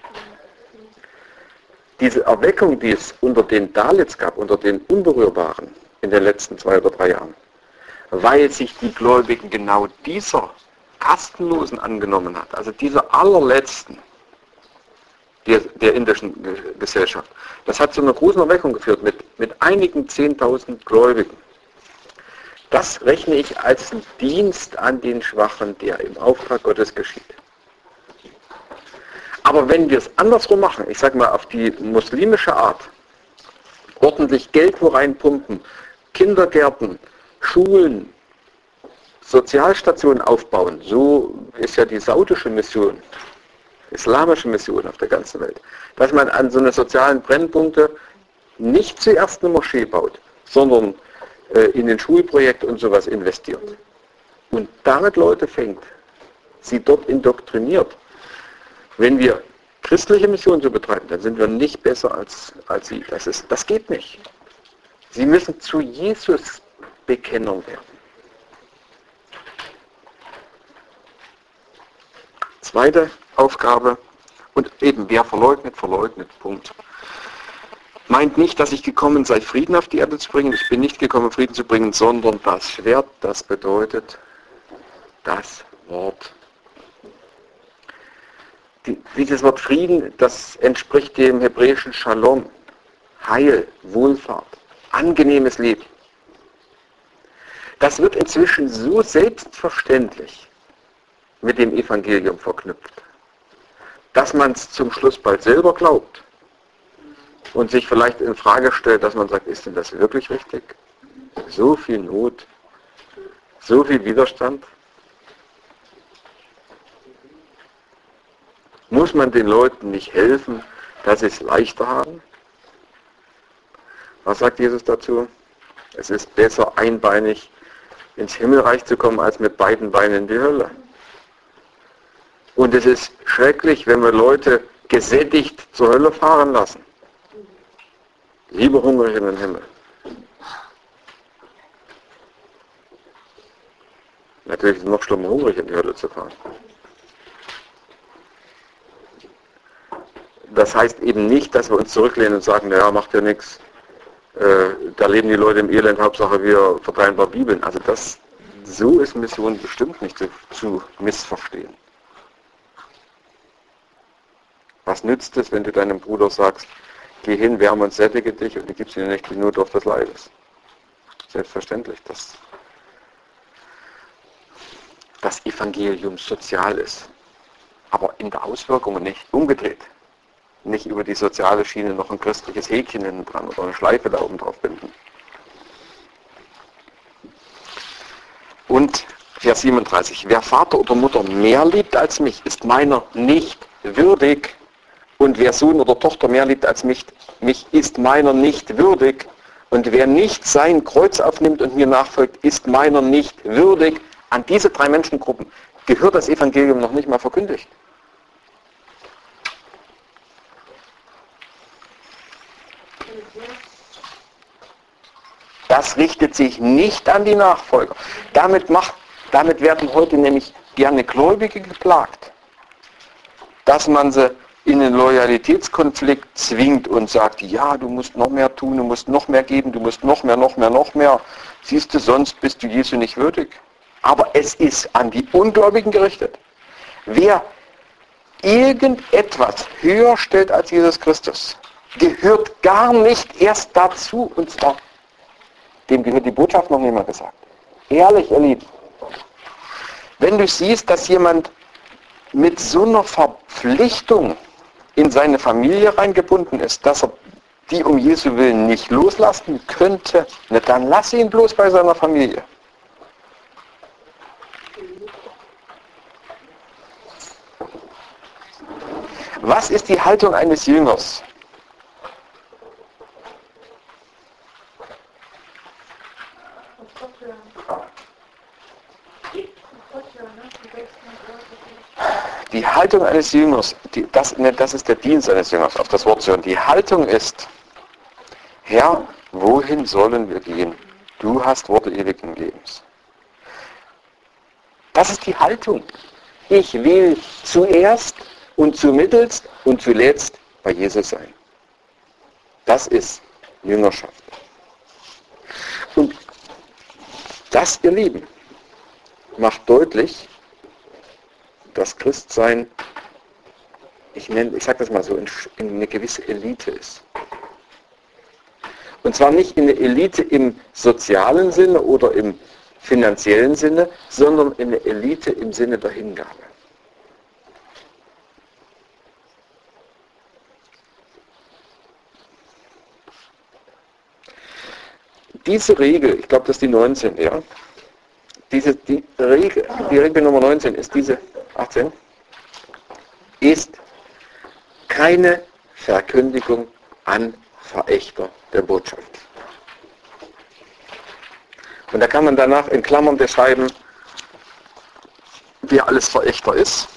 [SPEAKER 1] Diese Erweckung, die es unter den Dalits gab, unter den Unberührbaren in den letzten 2 oder 3 Jahren, weil sich die Gläubigen genau dieser Kastenlosen angenommen hat, also dieser allerletzten der indischen Gesellschaft, das hat zu einer großen Erweckung geführt mit einigen 10.000 Gläubigen. Das rechne ich als einen Dienst an den Schwachen, der im Auftrag Gottes geschieht. Aber wenn wir es andersrum machen, ich sage mal auf die muslimische Art, ordentlich Geld wo reinpumpen, Kindergärten, Schulen, Sozialstationen aufbauen, so ist ja die saudische Mission, islamische Mission auf der ganzen Welt, dass man an so eine sozialen Brennpunkte nicht zuerst eine Moschee baut, sondern in den Schulprojekt und sowas investiert. Und damit Leute fängt, sie dort indoktriniert. Wenn wir christliche Mission so betreiben, dann sind wir nicht besser als sie. Das geht nicht. Sie müssen zu Jesus Bekennern werden. Zweite Aufgabe, und eben wer verleugnet, verleugnet, Punkt. meint nicht, dass ich gekommen sei, Frieden auf die Erde zu bringen. Ich bin nicht gekommen, Frieden zu bringen, sondern das Schwert, das bedeutet das Wort. Dieses Wort Frieden, das entspricht dem hebräischen Shalom, Heil, Wohlfahrt, angenehmes Leben. Das wird inzwischen so selbstverständlich mit dem Evangelium verknüpft, dass man es zum Schluss bald selber glaubt und sich vielleicht in Frage stellt, dass man sagt, ist denn das wirklich richtig? So viel Not, so viel Widerstand. Muss man den Leuten nicht helfen, dass sie es leichter haben? Was sagt Jesus dazu? Es ist besser, einbeinig ins Himmelreich zu kommen, als mit beiden Beinen in die Hölle. Und es ist schrecklich, wenn wir Leute gesättigt zur Hölle fahren lassen. Lieber hungrig in den Himmel. Natürlich ist es noch schlimmer, hungrig in die Hölle zu fahren. Das heißt eben nicht, dass wir uns zurücklehnen und sagen, naja, macht ja nichts. Da leben die Leute im Elend, Hauptsache wir verteilen ein paar Bibeln. Also so ist Mission bestimmt nicht zu missverstehen. Was nützt es, wenn du deinem Bruder sagst, geh hin, wärme und sättige dich und du gibst ihm nicht die Not auf des Leibes? Selbstverständlich, dass das Evangelium sozial ist. Aber in der Auswirkung nicht umgedreht. Nicht über die soziale Schiene noch ein christliches Häkchen hinten dran oder eine Schleife da oben drauf binden. Und Vers 37. Wer Vater oder Mutter mehr liebt als mich, ist meiner nicht würdig. Und wer Sohn oder Tochter mehr liebt als mich ist meiner nicht würdig. Und wer nicht sein Kreuz aufnimmt und mir nachfolgt, ist meiner nicht würdig. An diese 3 Menschengruppen gehört das Evangelium noch nicht mal verkündigt. Das richtet sich nicht an die Nachfolger. Damit werden heute nämlich gerne Gläubige geplagt, dass man sie in einen Loyalitätskonflikt zwingt und sagt, ja, du musst noch mehr tun, du musst noch mehr geben, du musst noch mehr. Siehst du, sonst bist du Jesu nicht würdig. Aber es ist an die Ungläubigen gerichtet. Wer irgendetwas höher stellt als Jesus Christus, gehört gar nicht erst dazu, und zwar dem gehört die Botschaft noch nicht mal gesagt. Ehrlich, ihr Lieben. Wenn du siehst, dass jemand mit so einer Verpflichtung in seine Familie reingebunden ist, dass er die um Jesu Willen nicht loslassen könnte, dann lass ihn bloß bei seiner Familie. Was ist die Haltung eines Jüngers? Die Haltung eines Jüngers, das ist der Dienst eines Jüngers, auf das Wort zu hören. Die Haltung ist, Herr, wohin sollen wir gehen? Du hast Worte ewigen Lebens. Das ist die Haltung. Ich will zuerst und zumittelst und zuletzt bei Jesus sein. Das ist Jüngerschaft. Und das, ihr Lieben, macht deutlich, dass Christsein, ich sage das mal so, in eine gewisse Elite ist. Und zwar nicht in eine Elite im sozialen Sinne oder im finanziellen Sinne, sondern in eine Elite im Sinne der Hingabe. Diese Regel, ich glaube, das ist die 19, ja. Die Regel Nummer 19 ist diese 18, ist keine Verkündigung an Verächter der Botschaft. Und da kann man danach in Klammern beschreiben, wer alles Verächter ist.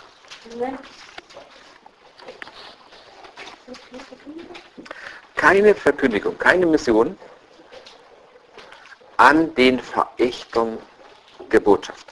[SPEAKER 1] Keine Verkündigung, keine Mission an den Verächtern der Botschaft.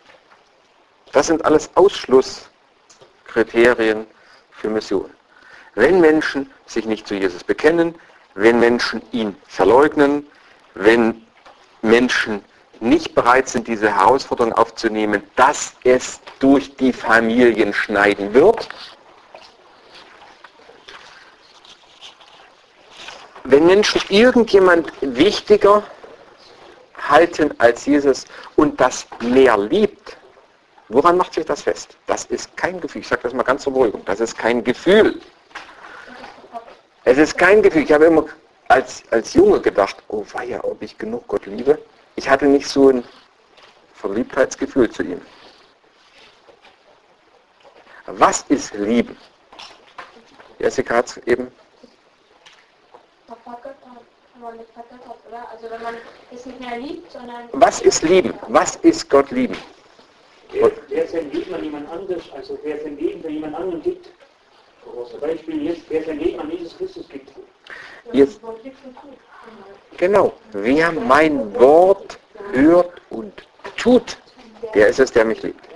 [SPEAKER 1] Das sind alles Ausschlusskriterien für Mission. Wenn Menschen sich nicht zu Jesus bekennen, wenn Menschen ihn verleugnen, wenn Menschen nicht bereit sind, diese Herausforderung aufzunehmen, dass es durch die Familien schneiden wird, wenn Menschen irgendjemand wichtiger halten als Jesus und das mehr liebt, woran macht sich das fest? Das ist kein Gefühl. Ich sage das mal ganz zur Beruhigung. Das ist kein Gefühl. Es ist kein Gefühl. Ich habe immer als Junge gedacht, oh weia, ob ich genug Gott liebe. Ich hatte nicht so ein Verliebtheitsgefühl zu ihm. Was ist Lieben? Jessica hat es eben.
[SPEAKER 5] Also wenn man es nicht mehr liebt, sondern...
[SPEAKER 1] Was ist Lieben? Was ist Gott lieben?
[SPEAKER 6] Wer sein Leben an jemand anderes, also wer sein Leben für jemand anderen gibt, zum Beispiel jetzt, wer sein Leben an Jesus Christus gibt.
[SPEAKER 1] Jetzt, genau, wer mein Wort hört und tut, der ist es, der mich liebt.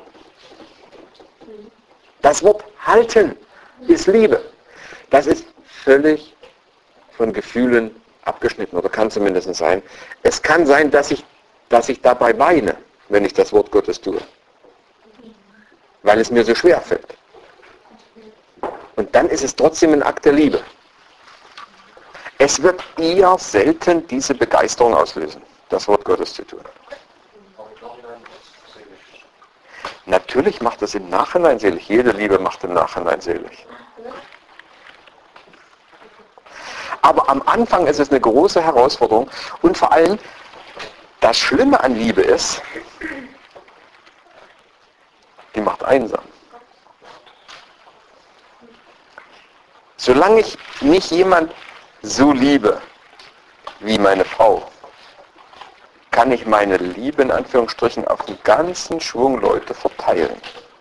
[SPEAKER 1] Das Wort halten ist Liebe. Das ist völlig von Gefühlen abgeschnitten, oder kann zumindest sein. Es kann sein, dass ich dabei weine, wenn ich das Wort Gottes tue. Weil es mir so schwer fällt. Und dann ist es trotzdem ein Akt der Liebe. Es wird eher selten diese Begeisterung auslösen, das Wort Gottes zu tun. Natürlich macht es im Nachhinein selig. Jede Liebe macht im Nachhinein selig. Aber am Anfang ist es eine große Herausforderung. Und vor allem, das Schlimme an Liebe ist, die macht einsam. Solange ich nicht jemand so liebe wie meine Frau, kann ich meine Liebe in Anführungsstrichen auf den ganzen Schwung Leute verteilen.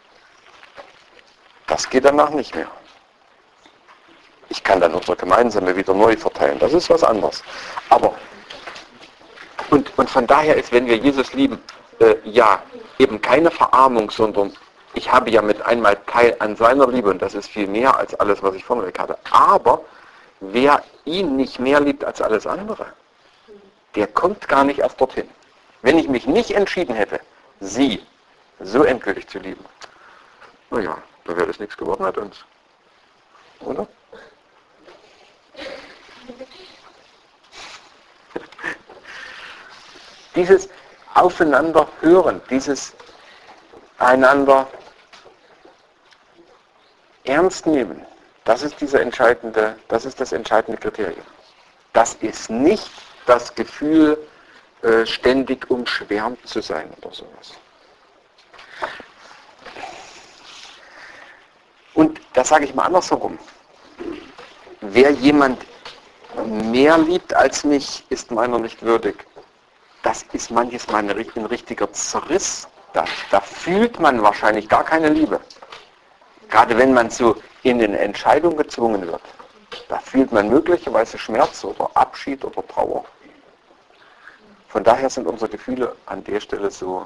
[SPEAKER 1] Das geht danach nicht mehr. Ich kann dann unsere Gemeinsame wieder neu verteilen. Das ist was anderes. Aber und von daher ist, wenn wir Jesus lieben, ja, eben keine Verarmung, sondern ich habe ja mit einmal Teil an seiner Liebe und das ist viel mehr als alles, was ich vorneweg hatte. Aber wer ihn nicht mehr liebt als alles andere, der kommt gar nicht erst dorthin. Wenn ich mich nicht entschieden hätte, sie so endgültig zu lieben, naja, da wäre das nichts geworden mit uns. Oder? Dieses Aufeinander hören, dieses einander ernst nehmen, das ist das entscheidende Kriterium. Das ist nicht das Gefühl, ständig umschwärmt zu sein oder sowas. Und das sage ich mal andersherum. Wer jemand mehr liebt als mich, ist meiner nicht würdig. Das ist manches Mal ein richtiger Zerriss. Da fühlt man wahrscheinlich gar keine Liebe. Gerade wenn man so in eine Entscheidung gezwungen wird. Da fühlt man möglicherweise Schmerz oder Abschied oder Trauer. Von daher sind unsere Gefühle an der Stelle so,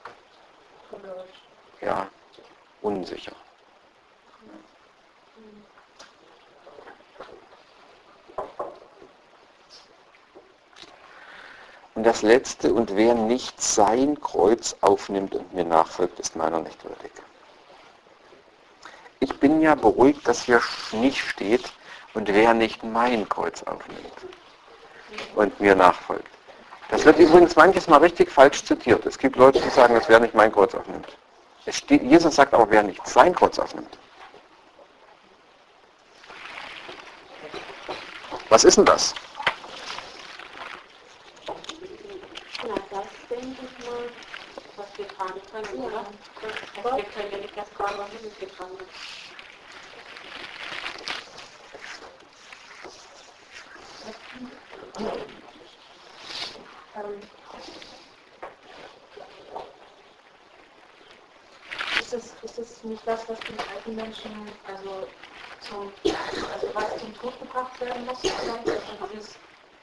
[SPEAKER 1] ja, unsicher. Und das Letzte, und wer nicht sein Kreuz aufnimmt und mir nachfolgt, ist meiner nicht würdig. Ich bin ja beruhigt, dass hier nicht steht, und wer nicht mein Kreuz aufnimmt und mir nachfolgt. Das wird übrigens manches Mal richtig falsch zitiert. Es gibt Leute, die sagen, dass wer nicht mein Kreuz aufnimmt. Jesus sagt aber, wer nicht sein Kreuz aufnimmt. Was ist denn das?
[SPEAKER 2] Na, das denke ich mal, was wir tragen können, oder? Wir können ja nicht das tragen, was Jesus getragen hat.
[SPEAKER 3] Ist es nicht das, was den alten Menschen, also was zum Tod gebracht werden muss? Also dieses,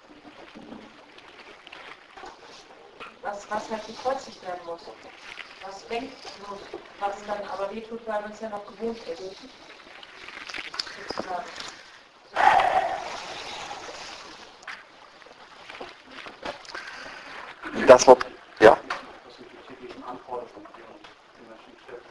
[SPEAKER 3] was halt gekreuzigt werden muss. Was weggeht, was dann aber wehtut, weil man es ja noch gewohnt ist. Sozusagen.
[SPEAKER 1] Das Wort, ja?
[SPEAKER 6] Was sind die typischen Anforderungen, die man stellt?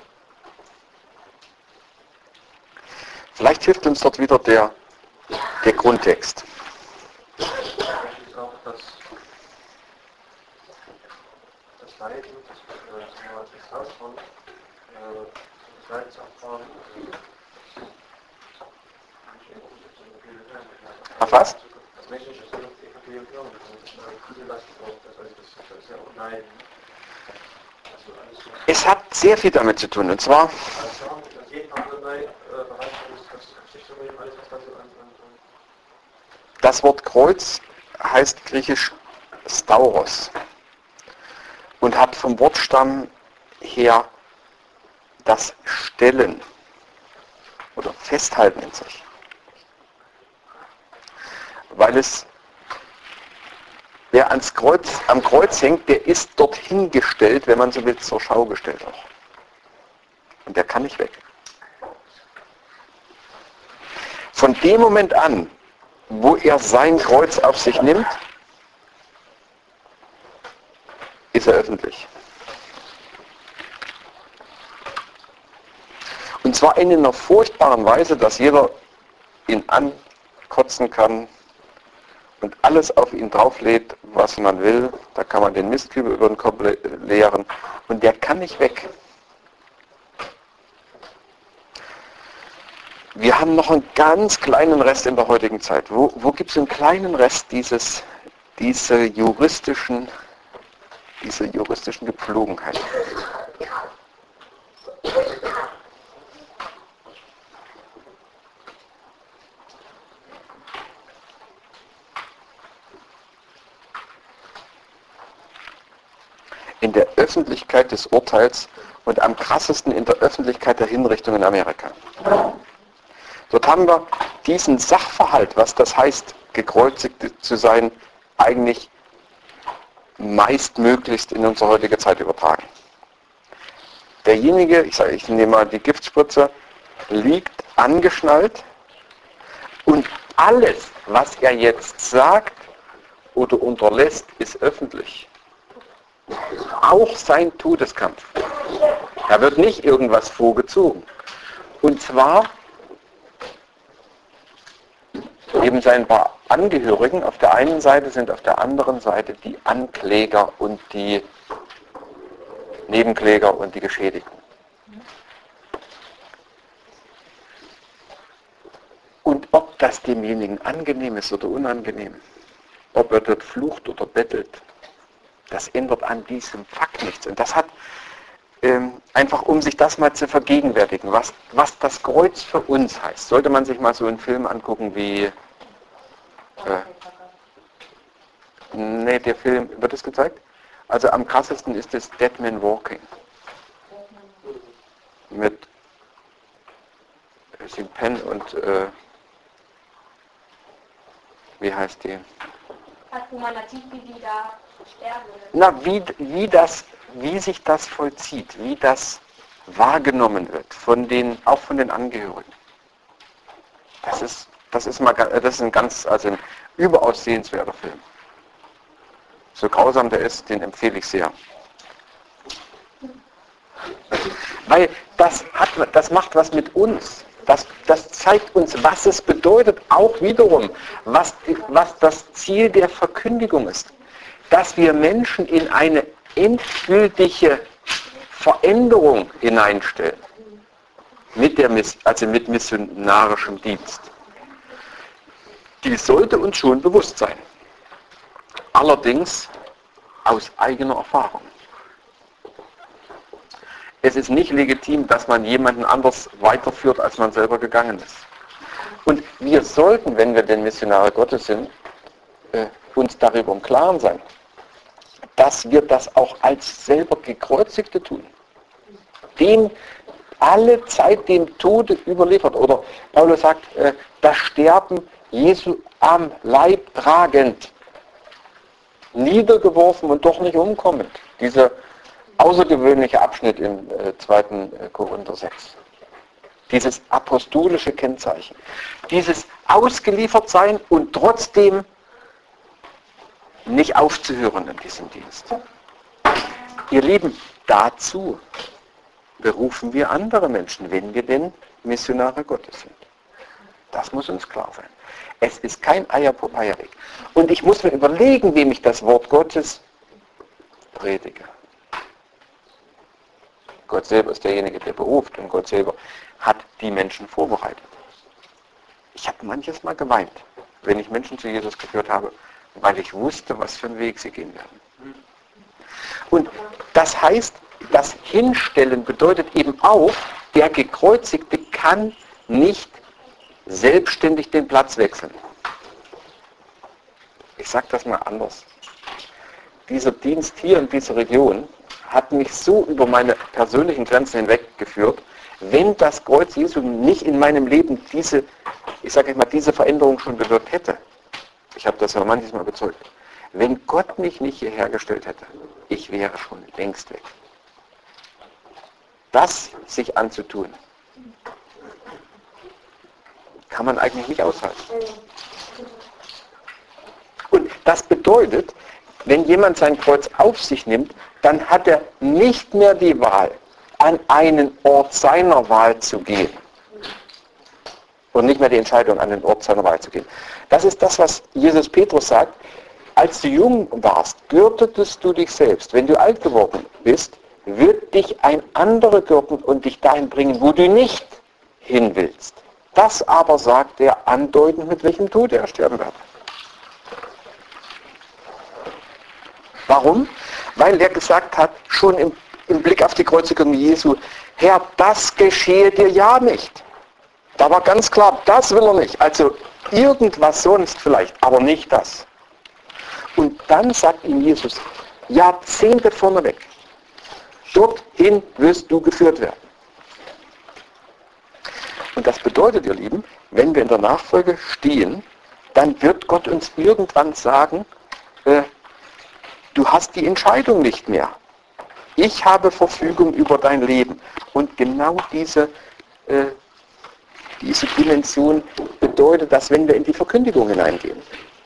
[SPEAKER 1] Vielleicht hilft uns dort wieder der Grundtext.
[SPEAKER 4] Ich ist auch das Leiden, das Haus von das Leidensabfahren.
[SPEAKER 1] Auf was?
[SPEAKER 4] Das menschliche Evangelium, das ist ja auch Leiden. Also alles so.
[SPEAKER 1] Es hat sehr viel damit zu tun. Und zwar,
[SPEAKER 4] Also jeden Bereich das Geschichtsleben, alles was da so an
[SPEAKER 1] das Wort Kreuz heißt griechisch Stauros und hat vom Wortstamm her das Stellen oder Festhalten in sich. Weil wer am Kreuz hängt, der ist dorthin gestellt, wenn man so will, zur Schau gestellt auch. Und der kann nicht weg. Von dem Moment an, wo er sein Kreuz auf sich nimmt, ist er öffentlich. Und zwar in einer furchtbaren Weise, dass jeder ihn ankotzen kann und alles auf ihn drauflädt, was man will. Da kann man den Mistkübel über den Kopf leeren und der kann nicht weg. Wir haben noch einen ganz kleinen Rest in der heutigen Zeit. Wo gibt es einen kleinen Rest diese juristischen Gepflogenheiten? In der Öffentlichkeit des Urteils und am krassesten in der Öffentlichkeit der Hinrichtung in Amerika. Dort haben wir diesen Sachverhalt, was das heißt, gekreuzigt zu sein, eigentlich meistmöglichst in unsere heutige Zeit übertragen. Derjenige, ich nehme mal die Giftspritze, liegt angeschnallt und alles, was er jetzt sagt oder unterlässt, ist öffentlich. Auch sein Todeskampf. Da wird nicht irgendwas vorgezogen. Und zwar neben seinen paar Angehörigen auf der einen Seite sind auf der anderen Seite die Ankläger und die Nebenkläger und die Geschädigten. Und ob das demjenigen angenehm ist oder unangenehm, ob er dort flucht oder bettelt, das ändert an diesem Fakt nichts. Und das hat einfach, um sich das mal zu vergegenwärtigen, was das Kreuz für uns heißt. Sollte man sich mal so einen Film angucken wie... der Film, wird es gezeigt? Also am krassesten ist es Dead Man Walking. Mit Penn und wie heißt die?
[SPEAKER 5] Wie da sterben.
[SPEAKER 1] Na, wie sich das vollzieht, wie das wahrgenommen wird, auch von den Angehörigen. Das ist ein überaus sehenswerter Film. So grausam der ist, den empfehle ich sehr. Weil das macht was mit uns. Das zeigt uns, was es bedeutet, auch wiederum, was das Ziel der Verkündigung ist. Dass wir Menschen in eine endgültige Veränderung hineinstellen. Mit missionarischem Dienst. Die sollte uns schon bewusst sein. Allerdings aus eigener Erfahrung. Es ist nicht legitim, dass man jemanden anders weiterführt, als man selber gegangen ist. Und wir sollten, wenn wir denn Missionare Gottes sind, uns darüber im Klaren sein, dass wir das auch als selber Gekreuzigte tun. Dem alle Zeit dem Tode überliefert. Oder Paulus sagt, das Sterben Jesu am Leib tragend. Niedergeworfen und doch nicht umkommend. Dieser außergewöhnliche Abschnitt im 2. Korinther 6. Dieses apostolische Kennzeichen. Dieses Ausgeliefertsein und trotzdem nicht aufzuhören in diesem Dienst. Ihr Lieben, dazu berufen wir andere Menschen, wenn wir denn Missionare Gottes sind. Das muss uns klar sein. Es ist kein Eierweg. Und ich muss mir überlegen, wem ich das Wort Gottes predige. Gott selber ist derjenige, der beruft, und Gott selber hat die Menschen vorbereitet. Ich habe manches Mal geweint, wenn ich Menschen zu Jesus geführt habe, weil ich wusste, was für einen Weg sie gehen werden. Und das heißt, das Hinstellen bedeutet eben auch, der Gekreuzigte kann nicht selbstständig den Platz wechseln. Ich sage das mal anders. Dieser Dienst hier in dieser Region hat mich so über meine persönlichen Grenzen hinweggeführt, wenn das Kreuz Jesu nicht in meinem Leben diese Veränderung schon bewirkt hätte. Ich habe das ja manches Mal bezeugt. Wenn Gott mich nicht hierher gestellt hätte, ich wäre schon längst weg. Das sich anzutun, kann man eigentlich nicht aushalten. Und das bedeutet, wenn jemand sein Kreuz auf sich nimmt, dann hat er nicht mehr die Wahl, an einen Ort seiner Wahl zu gehen. Und nicht mehr die Entscheidung, an den Ort seiner Wahl zu gehen. Das ist das, was Jesus Petrus sagt. Als du jung warst, gürtetest du dich selbst. Wenn du alt geworden bist, wird dich ein anderer gürten und dich dahin bringen, wo du nicht hin willst. Das aber sagt er andeutend, mit welchem Tod er sterben wird. Warum? Weil er gesagt hat, schon im Blick auf die Kreuzigung Jesu, Herr, das geschehe dir ja nicht. Da war ganz klar, das will er nicht. Also irgendwas sonst vielleicht, aber nicht das. Und dann sagt ihm Jesus, Jahrzehnte vorneweg, dorthin wirst du geführt werden. Und das bedeutet, ihr Lieben, wenn wir in der Nachfolge stehen, dann wird Gott uns irgendwann sagen, du hast die Entscheidung nicht mehr. Ich habe Verfügung über dein Leben. Und genau diese Dimension bedeutet das, wenn wir in die Verkündigung hineingehen.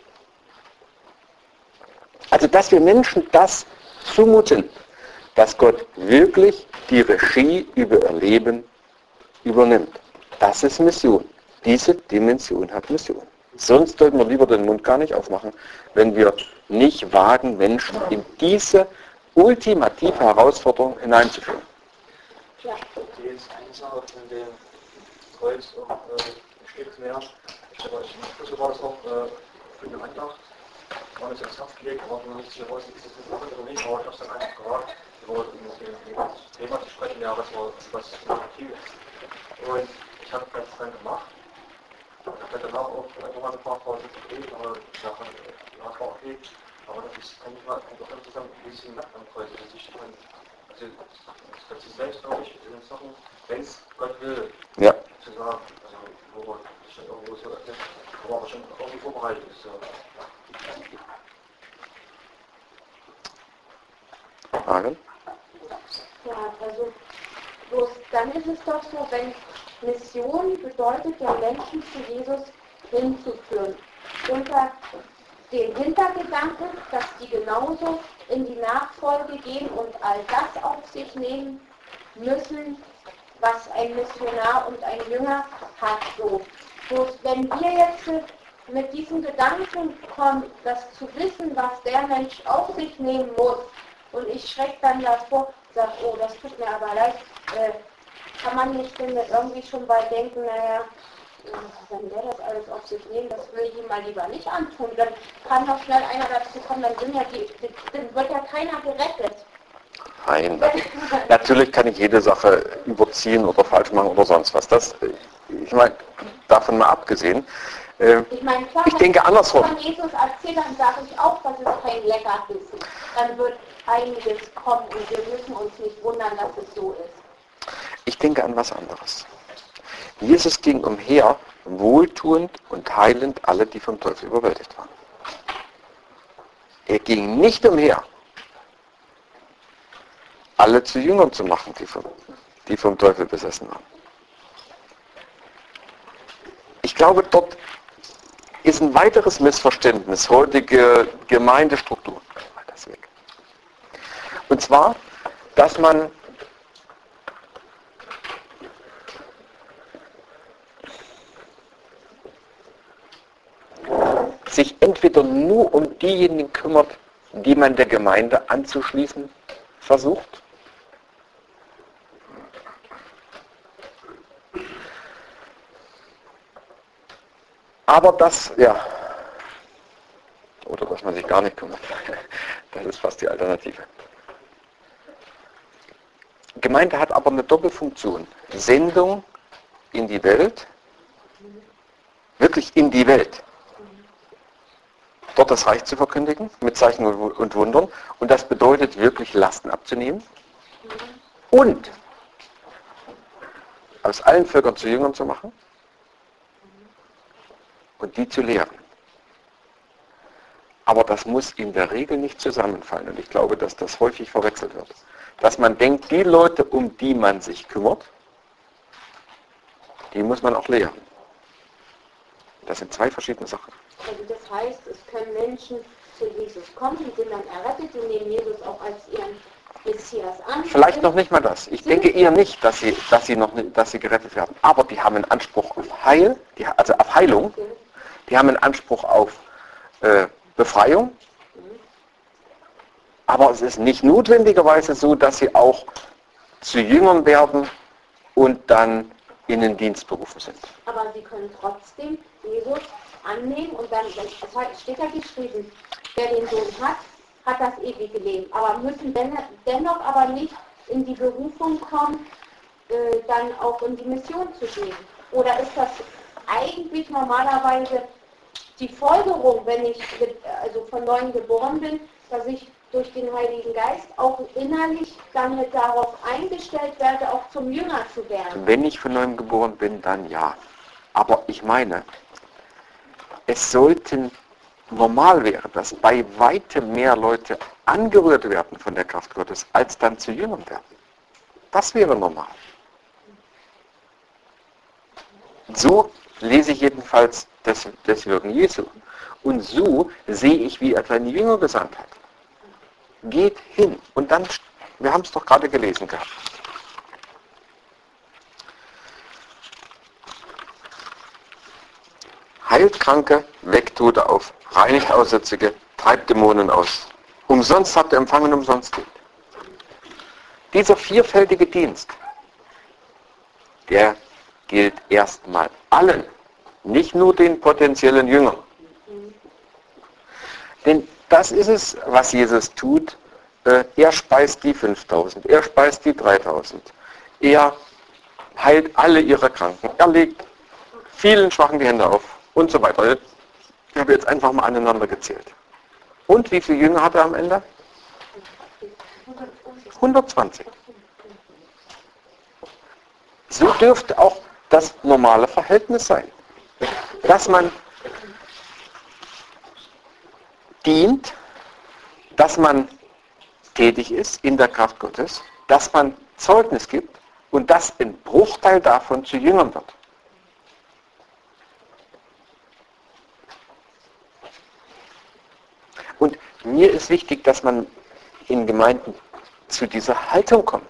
[SPEAKER 1] Also, dass wir Menschen das zumuten, dass Gott wirklich die Regie über ihr Leben übernimmt. Das ist Mission. Diese Dimension hat Mission. Sonst sollten wir lieber den Mund gar nicht aufmachen, wenn wir nicht wagen, Menschen in diese ultimative Herausforderung hineinzuführen.
[SPEAKER 4] Die jetzt eine Sache von dem Kreuz auch steht mehr. So war das auch für eine Andacht. War nicht ins Herz gelegt, war noch nicht sicher, was ist das machen oder nicht, aber ich habe es dann einfach gefragt, über das Thema zu sprechen, ja, was Aktives. Und ich habe das dann gemacht. Ich habe danach auch einfach mal gefragt, was ist okay, aber ich dachte, ja, war okay. Aber das ist eigentlich mal einfach insgesamt ein bisschen nackt am Kreuz. Also das ist selbst, glaube ich, in den Sachen, wenn es Gott will,
[SPEAKER 1] Ja.
[SPEAKER 4] zu sagen, also wo man sich schon irgendwo so erkennt, wo man schon irgendwie vorbereitet ist. So.
[SPEAKER 1] Fragen?
[SPEAKER 2] Ja, also bloß dann ist es doch so, wenn Mission bedeutet ja Menschen zu Jesus hinzuführen. Unter dem Hintergedanken, dass die genauso in die Nachfolge gehen und all das auf sich nehmen müssen, was ein Missionar und ein Jünger hat. So. Bloß wenn wir jetzt mit diesem Gedanken kommen, das zu wissen, was der Mensch auf sich nehmen muss, und ich schrecke dann davor, sage, oh, das tut mir aber leid, kann man nicht denn irgendwie schon bei denken, naja, wenn der das alles auf sich nimmt, das will ich ihm mal lieber nicht antun, dann kann noch schnell einer dazu kommen, dann wird ja keiner gerettet.
[SPEAKER 1] Nein, natürlich kann ich jede Sache überziehen oder falsch machen oder sonst was. Das, ich meine, davon mal abgesehen.
[SPEAKER 2] Ich meine, klar,
[SPEAKER 1] ich denke andersrum.
[SPEAKER 2] Wenn ich von Jesus erzähle, dann sage ich auch, das ist kein Leckerbissen. Dann wird einiges kommen und wir müssen uns nicht wundern, dass es so ist.
[SPEAKER 1] Ich denke an was anderes. Jesus ging umher, wohltuend und heilend alle, die vom Teufel überwältigt waren. Er ging nicht umher, alle zu Jüngern zu machen, die vom Teufel besessen waren. Ich glaube, dort ist ein weiteres Missverständnis, heutige Gemeindestruktur. Das weg. Und zwar, dass man sich entweder nur um diejenigen kümmert, die man der Gemeinde anzuschließen versucht, aber das, ja, oder dass man sich gar nicht kümmert. Das ist fast die Alternative. Gemeinde hat aber eine Doppelfunktion. Sendung in die Welt, wirklich in die Welt. Dort das Reich zu verkündigen, mit Zeichen und Wundern. Und das bedeutet wirklich Lasten abzunehmen. Und aus allen Völkern zu Jüngern zu machen. Und die zu lehren. Aber das muss in der Regel nicht zusammenfallen. Und ich glaube, dass das häufig verwechselt wird. Dass man denkt, die Leute, um die man sich kümmert, die muss man auch lehren. Das sind zwei verschiedene Sachen.
[SPEAKER 2] Also das heißt, es können Menschen zu Jesus kommen, die sind dann errettet, die nehmen Jesus auch als ihren Messias an.
[SPEAKER 1] Vielleicht noch nicht mal das. Ich denke eher nicht, dass sie gerettet werden. Aber die haben einen Anspruch auf Heil, also auf Heilung. Die haben einen Anspruch auf Befreiung. Aber es ist nicht notwendigerweise so, dass sie auch zu Jüngern werden und dann in den Dienst berufen sind.
[SPEAKER 2] Aber sie können trotzdem Jesus annehmen und dann, es steht ja geschrieben, wer den Sohn hat, hat das ewige Leben. Aber müssen dennoch aber nicht in die Berufung kommen, dann auch in die Mission zu gehen. Oder ist das eigentlich normalerweise die Folgerung, wenn ich also von Neuem geboren bin, dass ich durch den Heiligen Geist auch innerlich dann mit darauf eingestellt werde, auch zum Jünger zu werden?
[SPEAKER 1] Wenn ich von Neuem geboren bin, dann ja. Aber ich meine, es sollten normal wäre, dass bei weitem mehr Leute angerührt werden von der Kraft Gottes, als dann zu Jüngern werden. Das wäre normal. So lese ich jedenfalls das Wirken Jesu. Und so sehe ich, wie er seine Jünger gesandt hat. Geht hin. Und dann, wir haben es doch gerade gelesen gehabt. Heilt Kranke, weckt Tote auf, reinigt Aussätzige, treibt Dämonen aus. Umsonst habt ihr empfangen, umsonst gilt. Dieser vielfältige Dienst, der gilt erstmal allen, nicht nur den potenziellen Jüngern. Denn das ist es, was Jesus tut. Er speist die 5000, er speist die 3000. Er heilt alle ihre Kranken. Er legt vielen Schwachen die Hände auf und so weiter. Ich habe jetzt einfach mal aneinander gezählt. Und wie viele Jünger hat er am Ende? 120. So dürfte auch das normale Verhältnis sein. Dass man dient, dass man tätig ist in der Kraft Gottes, dass man Zeugnis gibt und dass ein Bruchteil davon zu Jüngern wird. Und mir ist wichtig, dass man in Gemeinden zu dieser Haltung kommt.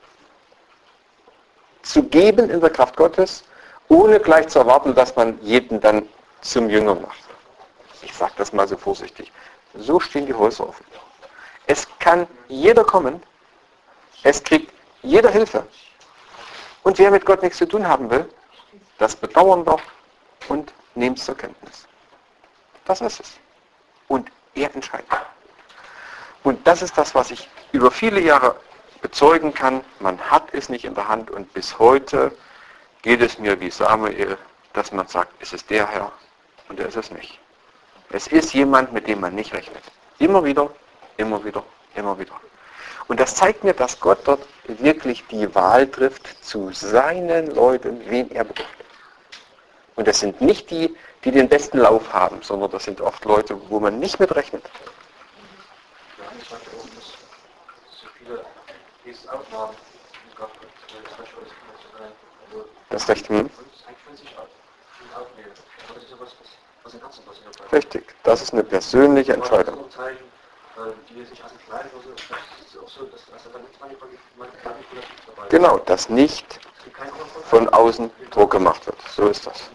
[SPEAKER 1] Zu geben in der Kraft Gottes, ohne gleich zu erwarten, dass man jeden dann zum Jünger macht. Ich sage das mal so vorsichtig. So stehen die Häuser offen. Es kann jeder kommen, es kriegt jeder Hilfe. Und wer mit Gott nichts zu tun haben will, das bedauern wir und nehmen es zur Kenntnis. Das ist es. Und er entscheidet. Und das ist das, was ich über viele Jahre bezeugen kann. Man hat es nicht in der Hand und bis heute geht es mir wie Samuel, dass man sagt, es ist der Herr und er ist es nicht. Es ist jemand, mit dem man nicht rechnet. Immer wieder, immer wieder, immer wieder. Und das zeigt mir, dass Gott dort wirklich die Wahl trifft zu seinen Leuten, wen er beruft. Und das sind nicht die, die den besten Lauf haben, sondern das sind oft Leute, wo man nicht mit rechnet.
[SPEAKER 4] Ja, ich sage auch, dass so viele dieses Aufnahmen gab, das Recht Gottes zu sein. Also,
[SPEAKER 1] Das Recht,
[SPEAKER 4] und es hängt von sich ab. Und aufnehmen. Aber das ist sowas, was was im Herzen passiert.
[SPEAKER 1] Richtig, das ist eine persönliche Entscheidung.
[SPEAKER 4] Die sich also kleiden, also das ist auch so, dass also dann nicht manipulativ dabei.
[SPEAKER 1] Genau, dass nicht von außen Druck gemacht wird. So ist das.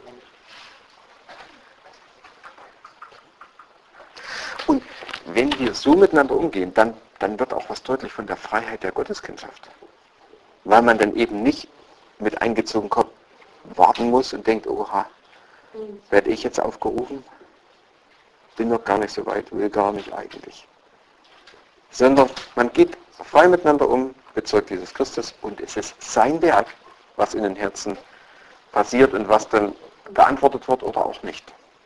[SPEAKER 1] Und wenn wir so miteinander umgehen, dann wird auch was deutlich von der Freiheit der Gotteskindschaft. Weil man dann eben nicht mit eingezogenem Kopf warten muss und denkt, oha, werde ich jetzt aufgerufen? Bin noch gar nicht so weit, will gar nicht eigentlich. Sondern man geht frei miteinander um, bezeugt Jesus Christus und es ist sein Werk, was in den Herzen passiert und was dann beantwortet wird oder auch nicht.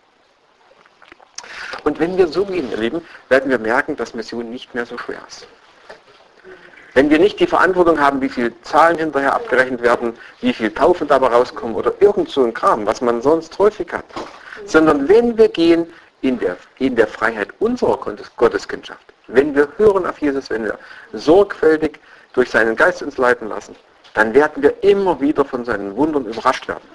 [SPEAKER 1] Und wenn wir so gehen, ihr Lieben, werden wir merken, dass Mission nicht mehr so schwer ist. Wenn wir nicht die Verantwortung haben, wie viele Zahlen hinterher abgerechnet werden, wie viele Taufen dabei rauskommen oder irgend so ein Kram, was man sonst häufig hat, sondern wenn wir gehen in der Freiheit unserer Gotteskindschaft, wenn wir hören auf Jesus, wenn wir sorgfältig durch seinen Geist uns leiten lassen, dann werden wir immer wieder von seinen Wundern überrascht werden.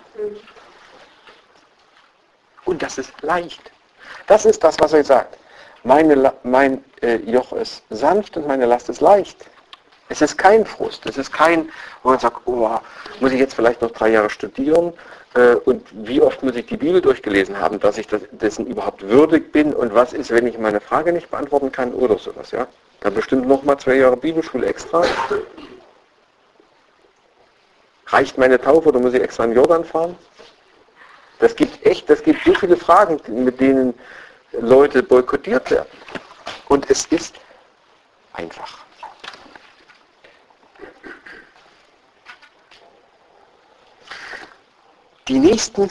[SPEAKER 1] Und das ist leicht. Das ist das, was er sagt. Mein Joch ist sanft und meine Last ist leicht. Es ist kein Frust. Es ist kein, wo man sagt, oh, muss ich jetzt vielleicht noch 3 Jahre studieren und wie oft muss ich die Bibel durchgelesen haben, dass ich dessen überhaupt würdig bin und was ist, wenn ich meine Frage nicht beantworten kann oder sowas. Ja? Dann bestimmt noch mal 2 Jahre Bibelschule extra. Reicht meine Taufe oder muss ich extra in den Jordan fahren? Das gibt so viele Fragen, mit denen Leute boykottiert werden. Und es ist einfach. Die nächsten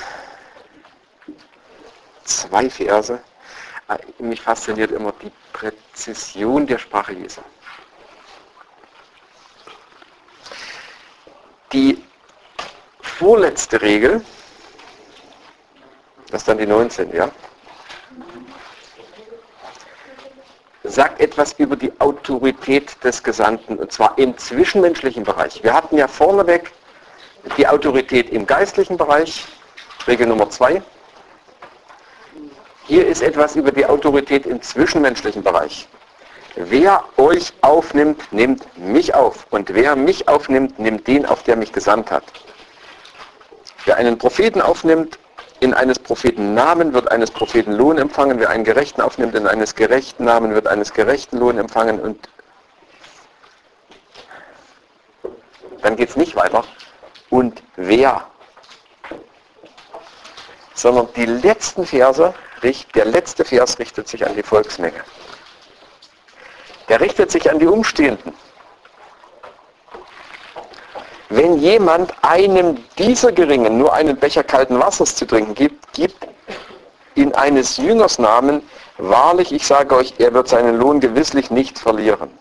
[SPEAKER 1] 2 Verse, mich fasziniert immer die Präzision der Sprache Jesu. Die vorletzte Regel, das ist dann die 19, ja, sagt etwas über die Autorität des Gesandten, und zwar im zwischenmenschlichen Bereich. Wir hatten ja vorneweg die Autorität im geistlichen Bereich, Regel Nummer 2. Hier ist etwas über die Autorität im zwischenmenschlichen Bereich. Wer euch aufnimmt, nimmt mich auf. Und wer mich aufnimmt, nimmt den auf, der mich gesandt hat. Wer einen Propheten aufnimmt, in eines Propheten Namen wird eines Propheten Lohn empfangen. Wer einen Gerechten aufnimmt, in eines gerechten Namen wird eines gerechten Lohn empfangen. Und dann geht es nicht weiter. Und wer? Sondern die letzten Verse, der letzte Vers richtet sich an die Volksmenge. Der richtet sich an die Umstehenden. Wenn jemand einem dieser Geringen nur einen Becher kalten Wassers zu trinken gibt in eines Jüngers Namen, wahrlich, ich sage euch, er wird seinen Lohn gewisslich nicht verlieren.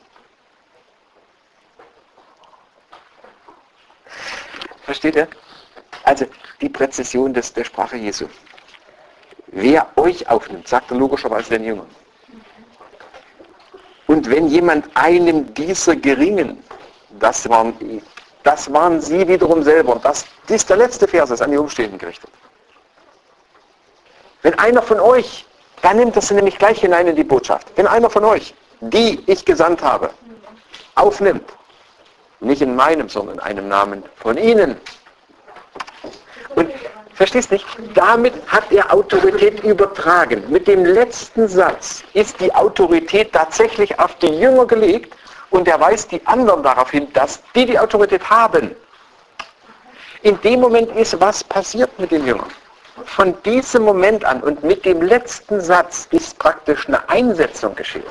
[SPEAKER 1] Versteht ihr? Also die Präzision der Sprache Jesu. Wer euch aufnimmt, sagt er logischerweise den Jüngern. Und wenn jemand einem dieser Geringen, das waren sie wiederum selber, und das ist der letzte Vers, ist an die Umstehenden gerichtet. Wenn einer von euch, dann nimmt das nämlich gleich hinein in die Botschaft, wenn einer von euch, die ich gesandt habe, aufnimmt, nicht in meinem, sondern in einem Namen von ihnen. Und verstehst nicht? Damit hat er Autorität übertragen. Mit dem letzten Satz ist die Autorität tatsächlich auf die Jünger gelegt und er weist die anderen darauf hin, dass die Autorität haben. In dem Moment ist was passiert mit den Jüngern. Von diesem Moment an und mit dem letzten Satz ist praktisch eine Einsetzung geschehen.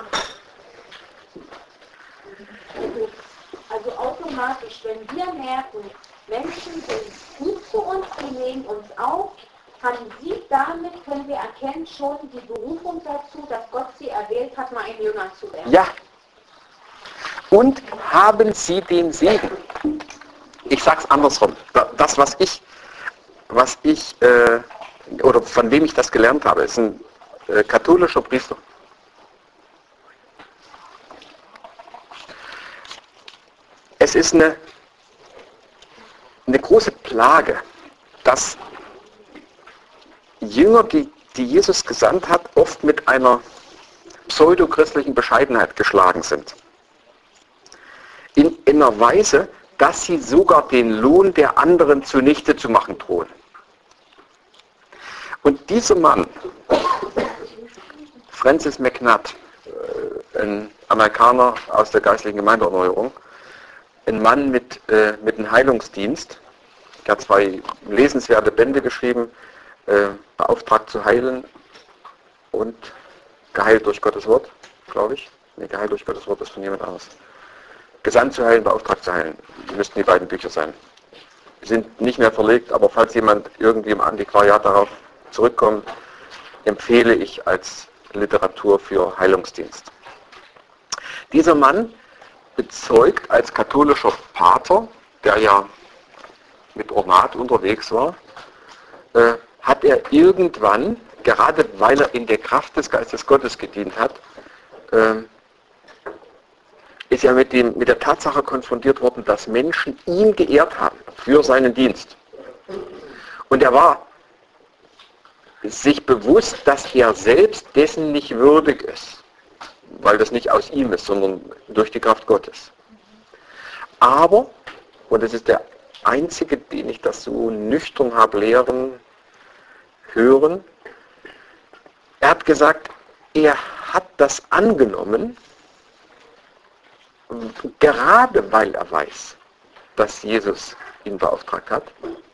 [SPEAKER 2] Also automatisch, wenn wir merken, Menschen sind gut zu uns, die nehmen uns auf, können wir erkennen schon die Berufung dazu, dass Gott sie erwählt hat, mal ein Jünger zu werden.
[SPEAKER 1] Ja. Und haben sie den Segen. Ich sag's andersrum. Das, was ich oder von wem ich das gelernt habe, ist ein katholischer Priester. Es ist eine große Plage, dass Jünger, die Jesus gesandt hat, oft mit einer pseudochristlichen Bescheidenheit geschlagen sind. In einer Weise, dass sie sogar den Lohn der anderen zunichte zu machen drohen. Und dieser Mann, Francis McNutt, ein Amerikaner aus der geistlichen Gemeindeerneuerung, ein Mann mit einem Heilungsdienst, der hat 2 lesenswerte Bände geschrieben, Beauftragt zu heilen und Geheilt durch Gottes Wort, glaube ich. Nee, Geheilt durch Gottes Wort ist von jemand anderes. Gesandt zu heilen, Beauftragt zu heilen. Müssten die beiden Bücher sein. Sind nicht mehr verlegt, aber falls jemand irgendwie im Antiquariat darauf zurückkommt, empfehle ich als Literatur für Heilungsdienst. Dieser Mann bezeugt als katholischer Pater, der ja mit Ornat unterwegs war, hat er irgendwann, gerade weil er in der Kraft des Geistes Gottes gedient hat, ist er mit der Tatsache konfrontiert worden, dass Menschen ihn geehrt haben für seinen Dienst. Und er war sich bewusst, dass er selbst dessen nicht würdig ist, weil das nicht aus ihm ist, sondern durch die Kraft Gottes. Aber, und das ist der einzige, den ich das so nüchtern habe lehren hören, er hat gesagt, er hat das angenommen, gerade weil er weiß, dass Jesus ihn beauftragt hat,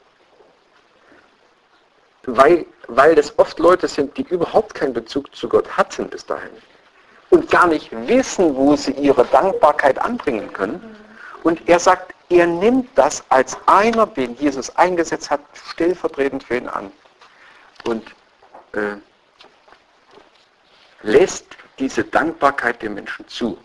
[SPEAKER 1] weil das oft Leute sind, die überhaupt keinen Bezug zu Gott hatten bis dahin und gar nicht wissen, wo sie ihre Dankbarkeit anbringen können. Und er sagt, er nimmt das als einer, den Jesus eingesetzt hat, stellvertretend für ihn an und lässt diese Dankbarkeit den Menschen zu.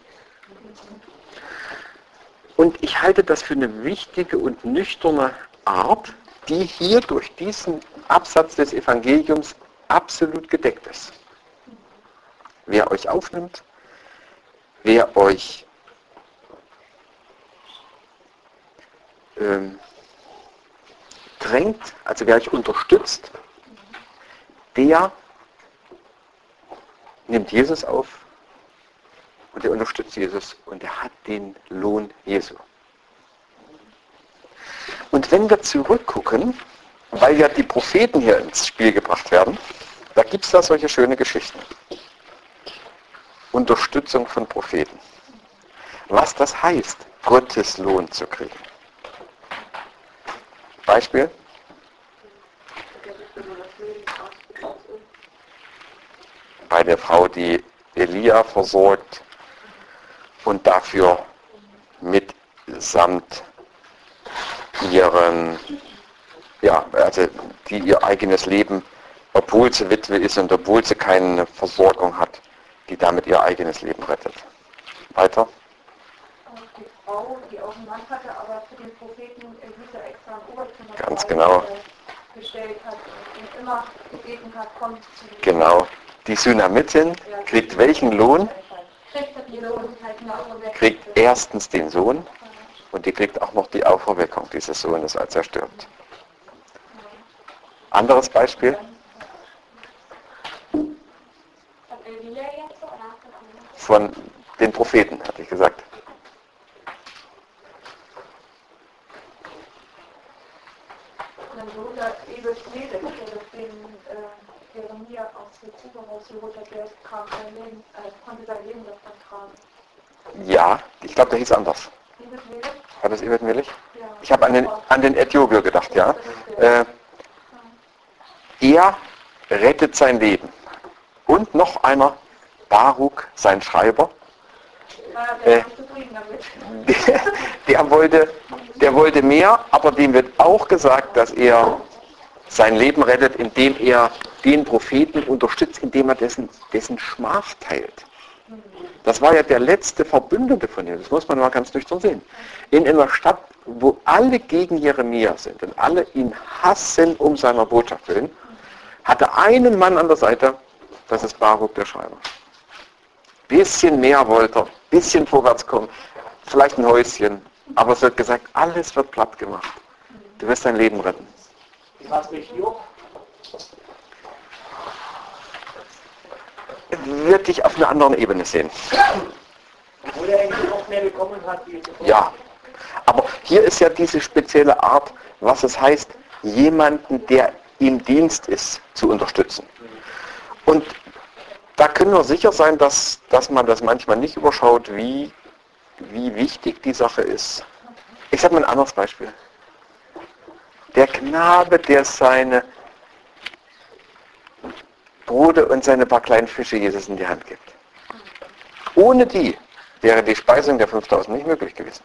[SPEAKER 1] Und ich halte das für eine wichtige und nüchterne Art, die hier durch diesen Absatz des Evangeliums absolut gedeckt ist. Wer euch aufnimmt, wer euch drängt, also wer euch unterstützt, der nimmt Jesus auf und der unterstützt Jesus und er hat den Lohn Jesu. Und wenn wir zurückgucken, weil ja die Propheten hier ins Spiel gebracht werden, da gibt es da solche schöne Geschichten. Unterstützung von Propheten. Was das heißt, Gottes Lohn zu kriegen. Beispiel? Bei der Frau, die Elia versorgt und dafür mitsamt ihren, also die ihr eigenes Leben, obwohl sie Witwe ist und obwohl sie keine Versorgung hat, die damit ihr eigenes Leben rettet. Weiter?
[SPEAKER 3] Die Frau, die auch einen Mann hatte, aber für den Propheten Elisa extra ein Oberzimmer
[SPEAKER 1] Ganz genau.
[SPEAKER 3] gestellt hat und immer gebeten hat, kommt zu mir.
[SPEAKER 1] Genau. Die Sunamitin kriegt welchen Lohn? Kriegt erstens den Sohn und die kriegt auch noch die Auferweckung dieses Sohnes, als er stirbt. Anderes Beispiel? Von den Propheten, hatte ich gesagt.
[SPEAKER 3] Mein Bruder Ebel Schmede, der den Jeremia aus der Kuba rausgeholt hat, der konnte sein Leben davon tragen.
[SPEAKER 1] Ja, ich glaube, der hieß anders.
[SPEAKER 3] Ebel Schmede?
[SPEAKER 1] War das Ebert Melich?
[SPEAKER 3] Ja.
[SPEAKER 1] Ich habe an den Äthiopier gedacht, ja. Er rettet sein Leben. Und noch einer, Baruk, sein Schreiber, der wollte mehr, aber dem wird auch gesagt, dass er sein Leben rettet, indem er den Propheten unterstützt, indem er dessen Schmach teilt. Das war ja der letzte Verbündete von ihm, das muss man mal ganz nüchtern sehen. In einer Stadt, wo alle gegen Jeremia sind und alle ihn hassen um seiner Botschaft willen, hatte einen Mann an der Seite, das ist Baruk, der Schreiber. Bisschen mehr wollte er, bisschen vorwärts kommen, vielleicht ein Häuschen, aber es wird gesagt, alles wird platt gemacht. Du wirst dein Leben retten. wirklich auf einer anderen Ebene sehen.
[SPEAKER 6] Obwohl er eigentlich noch mehr bekommen hat, wie zuvor.
[SPEAKER 1] Ja, aber hier ist ja diese spezielle Art, was es heißt, jemanden, der im Dienst ist, zu unterstützen. Und da können wir sicher sein, dass man das manchmal nicht überschaut, wie wichtig die Sache ist. Ich sage mal ein anderes Beispiel. Der Knabe, der seine Brote und seine paar kleinen Fische Jesus in die Hand gibt. Ohne die wäre die Speisung der 5000 nicht möglich gewesen.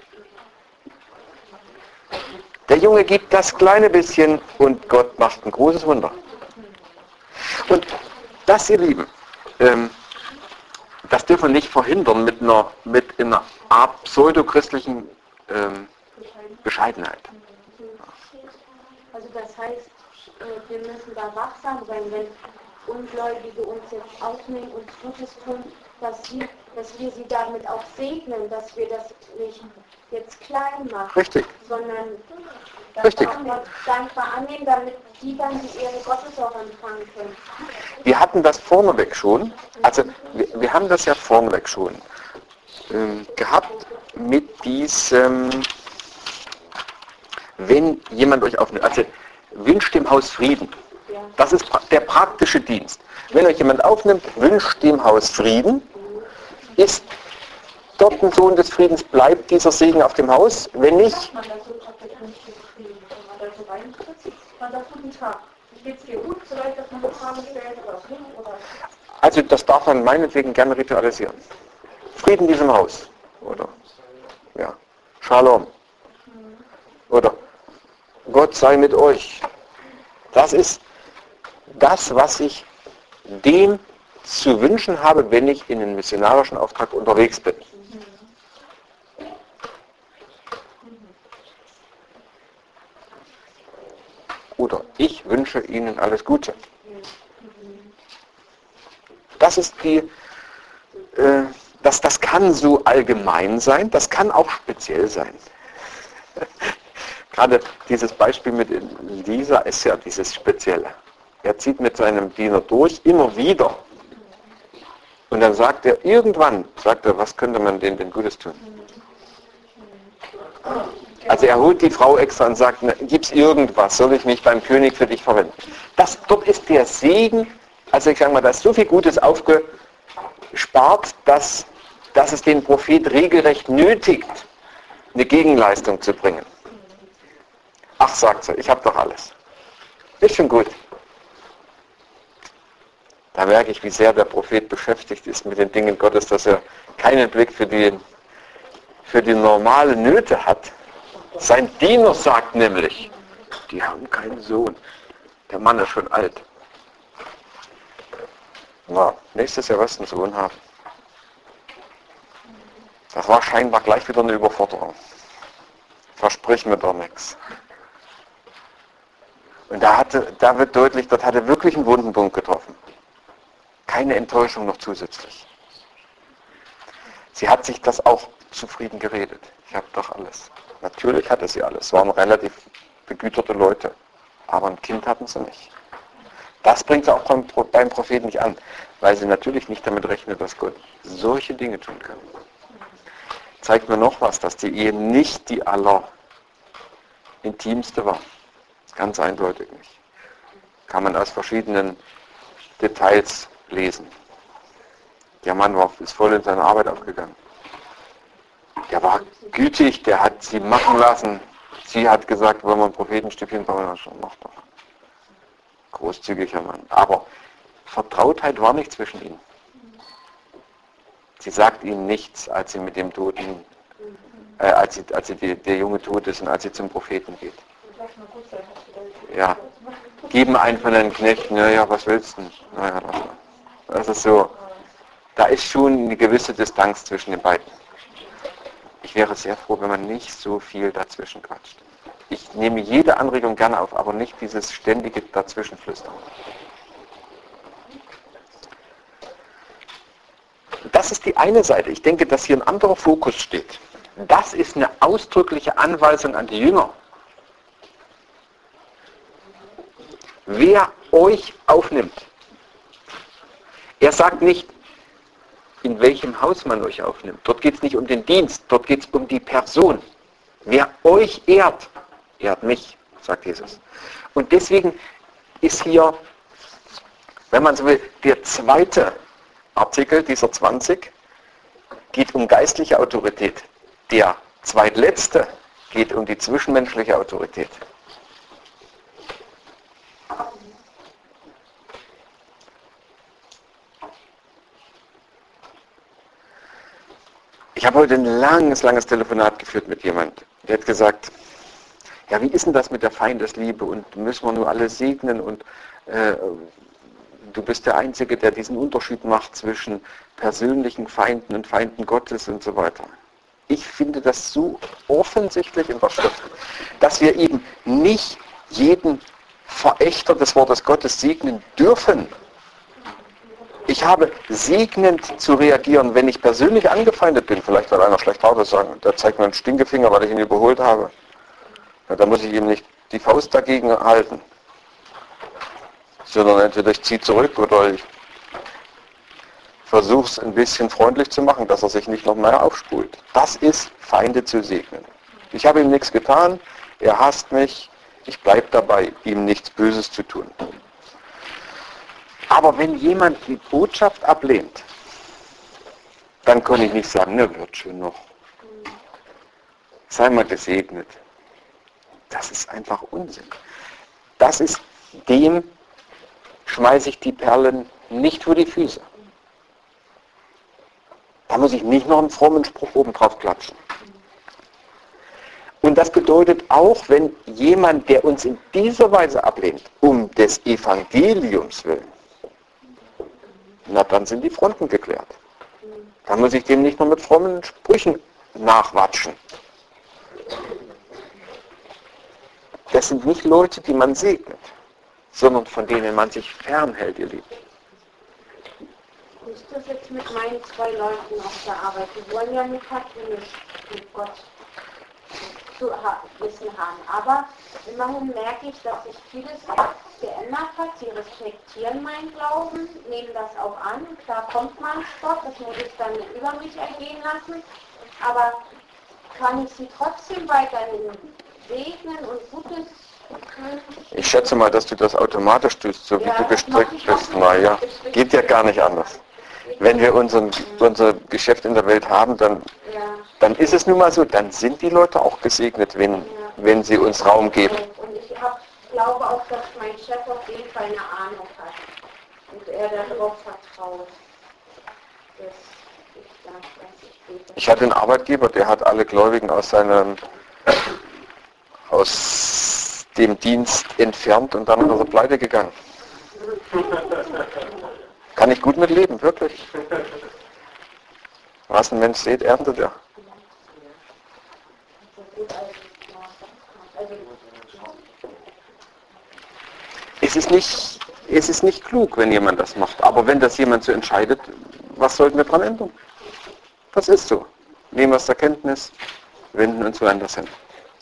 [SPEAKER 1] Der Junge gibt das kleine bisschen und Gott macht ein großes Wunder. Und das, ihr Lieben, das dürfen wir nicht verhindern mit einer Art pseudochristlichen Bescheidenheit.
[SPEAKER 2] Also das heißt, wir müssen da wachsam sein, wenn Ungläubige uns jetzt aufnehmen und Gutes tun, dass wir sie damit auch segnen, dass wir das nicht jetzt klein machen,
[SPEAKER 1] Richtig.
[SPEAKER 2] sondern
[SPEAKER 1] Richtig.
[SPEAKER 2] dankbar annehmen, damit die dann die Ehre Gottes auch empfangen können.
[SPEAKER 1] Wir hatten das vorneweg schon, also wir haben das ja vorneweg schon gehabt mit diesem, wenn jemand euch aufnimmt, also wünscht dem Haus Frieden. Das ist der praktische Dienst. Wenn euch jemand aufnimmt, wünscht dem Haus Frieden, ist dort ein Sohn des Friedens, bleibt dieser Segen auf dem Haus, wenn nicht,
[SPEAKER 3] Man da so man da so reintritt, man sagt guten Tag. Geht's dir gut? Vielleicht, dass man eine Frage stellt oder so? Oder?
[SPEAKER 1] also das darf man meinetwegen gerne ritualisieren. Frieden diesem Haus. Oder ja, Shalom. Oder Gott sei mit euch. Das ist das, was ich dem zu wünschen habe, wenn ich in den missionarischen Auftrag unterwegs bin. Oder ich wünsche Ihnen alles Gute. Das ist das kann so allgemein sein, das kann auch speziell sein. Gerade dieses Beispiel mit Elisa ist ja dieses Spezielle. Er zieht mit seinem Diener durch, immer wieder. Und dann sagt er, irgendwann, was könnte man denen denn Gutes tun? Also er holt die Frau extra und sagt, gibt's irgendwas, soll ich mich beim König für dich verwenden? Dort ist der Segen, also ich sage mal, da ist so viel Gutes aufgespart, dass es den Prophet regelrecht nötigt, eine Gegenleistung zu bringen. Ach, sagt sie, ich habe doch alles. Ist schon gut. Da merke ich, wie sehr der Prophet beschäftigt ist mit den Dingen Gottes, dass er keinen Blick für die normalen Nöte hat. Sein Diener sagt nämlich, die haben keinen Sohn. Der Mann ist schon alt. Na, nächstes Jahr wirst du einen Sohn haben. Das war scheinbar gleich wieder eine Überforderung. Versprich mir doch nichts. Und da wird deutlich, dort hat er wirklich einen wunden Punkt getroffen. Keine Enttäuschung noch zusätzlich. Sie hat sich das auch zufrieden geredet. Ich habe doch alles. Natürlich hatte sie alles. Es waren relativ begüterte Leute. Aber ein Kind hatten sie nicht. Das bringt sie auch beim Propheten nicht an, weil sie natürlich nicht damit rechnet, dass Gott solche Dinge tun kann. Zeigt mir noch was, dass die Ehe nicht die allerintimste war. Ganz eindeutig nicht. Kann man aus verschiedenen Details lesen. Der Mann ist voll in seine Arbeit aufgegangen. Der war gütig, der hat sie machen lassen. Sie hat gesagt, wollen wir ein Prophetenstückchen bauen? Mach doch. Großzügiger Mann. Aber Vertrautheit war nicht zwischen ihnen. Sie sagt ihm nichts, als sie mit dem Toten, als der Junge tot ist und als sie zum Propheten geht. Ja, geben einen von den Knechten, naja, was willst du denn? Naja, das ist so, da ist schon eine gewisse Distanz zwischen den beiden. Ich wäre sehr froh, wenn man nicht so viel dazwischen quatscht. Ich nehme jede Anregung gerne auf, aber nicht dieses ständige Dazwischenflüstern. Das ist die eine Seite. Ich denke, dass hier ein anderer Fokus steht. Das ist eine ausdrückliche Anweisung an die Jünger. Wer euch aufnimmt. Er sagt nicht, in welchem Haus man euch aufnimmt. Dort geht es nicht um den Dienst, dort geht es um die Person. Wer euch ehrt, ehrt mich, sagt Jesus. Und deswegen ist hier, wenn man so will, der zweite Artikel dieser 20 geht um geistliche Autorität. Der zweitletzte geht um die zwischenmenschliche Autorität. Ich habe heute ein langes Telefonat geführt mit jemand. Der hat gesagt, ja, wie ist denn das mit der Feindesliebe und müssen wir nur alle segnen und du bist der Einzige, der diesen Unterschied macht zwischen persönlichen Feinden und Feinden Gottes und so weiter. Ich finde das so offensichtlich in der Schrift, dass wir eben nicht jeden Verächter des Wortes Gottes segnen dürfen. Ich habe segnend zu reagieren, wenn ich persönlich angefeindet bin. Vielleicht wird einer schlecht Auto sagen, der zeigt mir einen Stinkefinger, weil ich ihn überholt habe. Ja, da muss ich ihm nicht die Faust dagegen halten. Sondern entweder ich ziehe zurück oder ich versuche es ein bisschen freundlich zu machen, dass er sich nicht noch mehr aufspult. Das ist Feinde zu segnen. Ich habe ihm nichts getan, er hasst mich, ich bleibe dabei, ihm nichts Böses zu tun. Aber wenn jemand die Botschaft ablehnt, dann kann ich nicht sagen, na wird schon noch. Sei mal gesegnet. Das ist einfach Unsinn. Das ist dem, schmeiße ich die Perlen nicht vor die Füße. Da muss ich nicht noch einen frommen Spruch oben drauf klatschen. Und das bedeutet auch, wenn jemand, der uns in dieser Weise ablehnt, um des Evangeliums willen, na dann sind die Fronten geklärt. Dann muss ich dem nicht noch mit frommen Sprüchen nachwatschen. Das sind nicht Leute, die man segnet, sondern von denen man sich fernhält, ihr Lieben.
[SPEAKER 2] Wie ist das jetzt mit meinen 2 Leuten auf der Arbeit? Die wollen ja nicht katholisch mit Gott zu wissen haben. Aber immerhin merke ich, dass sich vieles geändert hat. Sie respektieren meinen Glauben, nehmen das auch an. Klar kommt mal ein Spott, das muss ich dann über mich ergehen lassen. Aber kann ich sie trotzdem weiterhin segnen und Gutes tun?
[SPEAKER 1] Ich schätze mal, dass du das automatisch tust, so wie du gestrickt bist. Naja, geht ja gar nicht anders. Wenn wir unser Geschäft in der Welt haben, dann ist es nun mal so, dann sind die Leute auch gesegnet, wenn sie uns Raum geben.
[SPEAKER 2] Und ich glaube auch, dass mein Chef auf jeden Fall eine Ahnung hat und er darauf vertraut, dass
[SPEAKER 1] ich hatte einen Arbeitgeber, der hat alle Gläubigen aus dem Dienst entfernt und dann ist er pleite gegangen. Kann ich gut mit leben, wirklich. Was ein Mensch sät, erntet er. Es ist nicht klug, wenn jemand das macht. Aber wenn das jemand so entscheidet, was sollten wir dran ändern? Das ist so. Nehmen wir es zur Kenntnis, wenden uns woanders hin.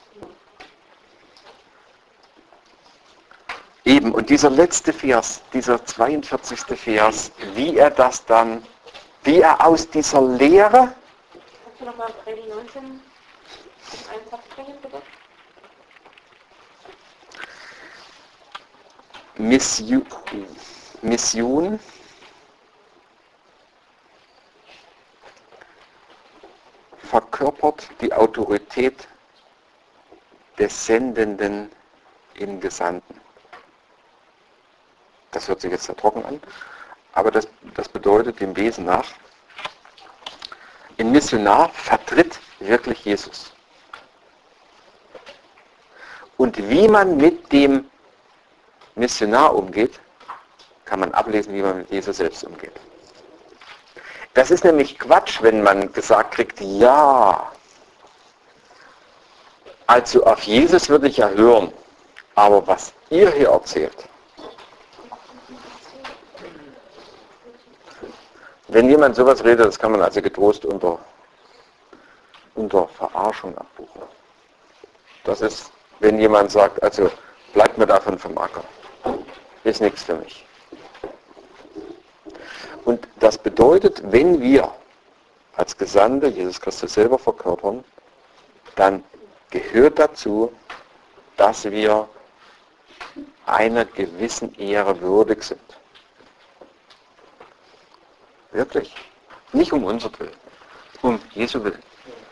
[SPEAKER 1] Eben, und dieser letzte Vers, dieser 42. Vers, wie er aus dieser Lehre...
[SPEAKER 2] Kannst du nochmal Prediger 19 einfach bringen, bitte?
[SPEAKER 1] Mission verkörpert die Autorität des Sendenden im Gesandten. Das hört sich jetzt sehr trocken an, aber das bedeutet dem Wesen nach, ein Missionar vertritt wirklich Jesus. Und wie man mit dem Missionar umgeht, kann man ablesen, wie man mit Jesus selbst umgeht. Das ist nämlich Quatsch, wenn man gesagt kriegt, ja, also auf Jesus würde ich ja hören, aber was ihr hier erzählt, wenn jemand sowas redet, das kann man also getrost unter Verarschung abbuchen. Das ist, wenn jemand sagt, also bleibt mir davon vom Acker. Ist nichts für mich. Und das bedeutet, wenn wir als Gesandte Jesus Christus selber verkörpern, dann gehört dazu, dass wir einer gewissen Ehre würdig sind. Wirklich. Nicht um unser Willen, um Jesu Willen.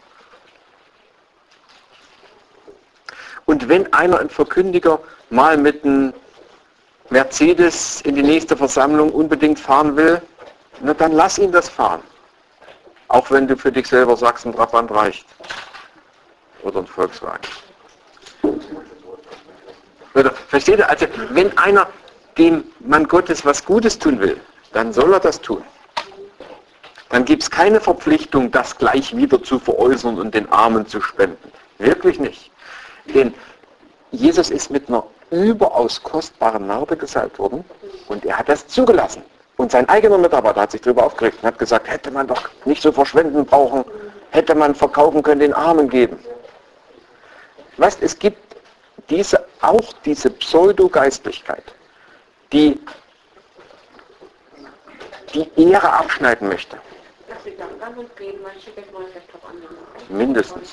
[SPEAKER 1] Und wenn ein Verkündiger mal mit einem Mercedes in die nächste Versammlung unbedingt fahren will, na dann lass ihn das fahren. Auch wenn du für dich selber sagst, ein Trabant reicht. Oder ein Volkswagen. Oder, versteht ihr? Also wenn einer dem Mann Gottes was Gutes tun will, dann soll er das tun. Dann gibt es keine Verpflichtung, das gleich wieder zu veräußern und den Armen zu spenden. Wirklich nicht. Denn Jesus ist mit einer überaus kostbaren Narbe gesalbt worden und er hat das zugelassen. Und sein eigener Mitarbeiter hat sich darüber aufgeregt und hat gesagt, hätte man doch nicht so verschwenden brauchen, hätte man verkaufen können, den Armen geben. Weißt, es gibt auch diese Pseudo-Geistlichkeit, die Ehre abschneiden möchte. Mindestens.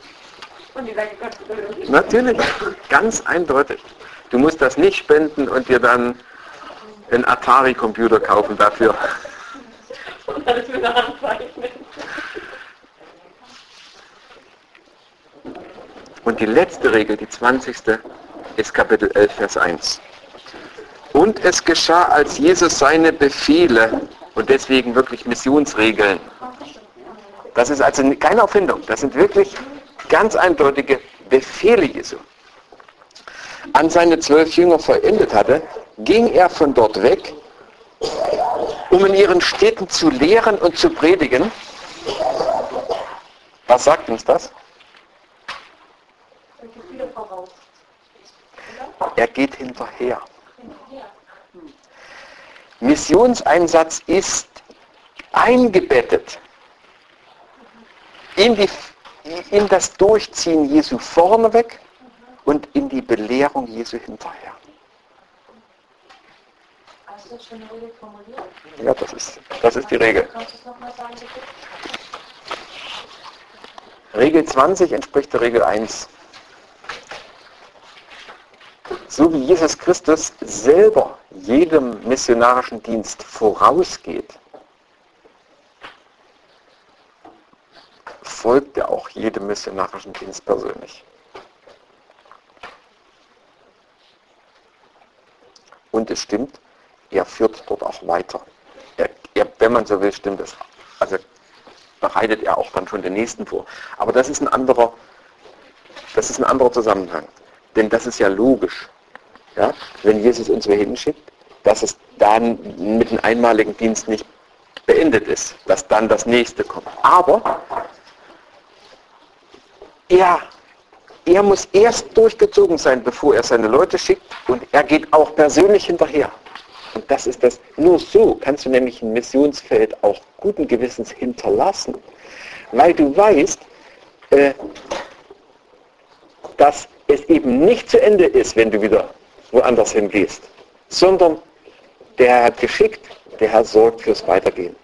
[SPEAKER 1] Natürlich, ganz eindeutig. Du musst das nicht spenden und dir dann einen Atari-Computer kaufen dafür. Und die letzte Regel, die 20. ist Kapitel 11, Vers 1. Und es geschah, als Jesus seine Befehle, und deswegen wirklich Missionsregeln, das ist also keine Erfindung, das sind wirklich ganz eindeutige Befehle Jesu, an seine 12 Jünger vollendet hatte, ging er von dort weg, um in ihren Städten zu lehren und zu predigen. Was sagt uns das? Er geht hinterher. Missionseinsatz ist eingebettet in das Durchziehen Jesu vorneweg und in die Belehrung Jesu hinterher.
[SPEAKER 3] Hast du das schon eine Regel formuliert?
[SPEAKER 1] Ja, das ist die Regel.
[SPEAKER 3] Kannst du es nochmal sagen, bitte?
[SPEAKER 1] Regel 20 entspricht der Regel 1. So wie Jesus Christus selber jedem missionarischen Dienst vorausgeht, folgt er auch jedem missionarischen Dienst persönlich. Und es stimmt, er führt dort auch weiter. Wenn man so will, stimmt es. Also bereitet er auch dann schon den nächsten vor. Aber das ist ein anderer Zusammenhang. Denn das ist ja logisch. Ja? Wenn Jesus uns wohin schickt, dass es dann mit dem einmaligen Dienst nicht beendet ist, dass dann das nächste kommt. Aber er muss erst durchgezogen sein, bevor er seine Leute schickt, und er geht auch persönlich hinterher. Und das ist das. Nur so kannst du nämlich ein Missionsfeld auch guten Gewissens hinterlassen, weil du weißt, dass es eben nicht zu Ende ist, wenn du wieder woanders hingehst, sondern der Herr hat geschickt, der Herr sorgt fürs Weitergehen.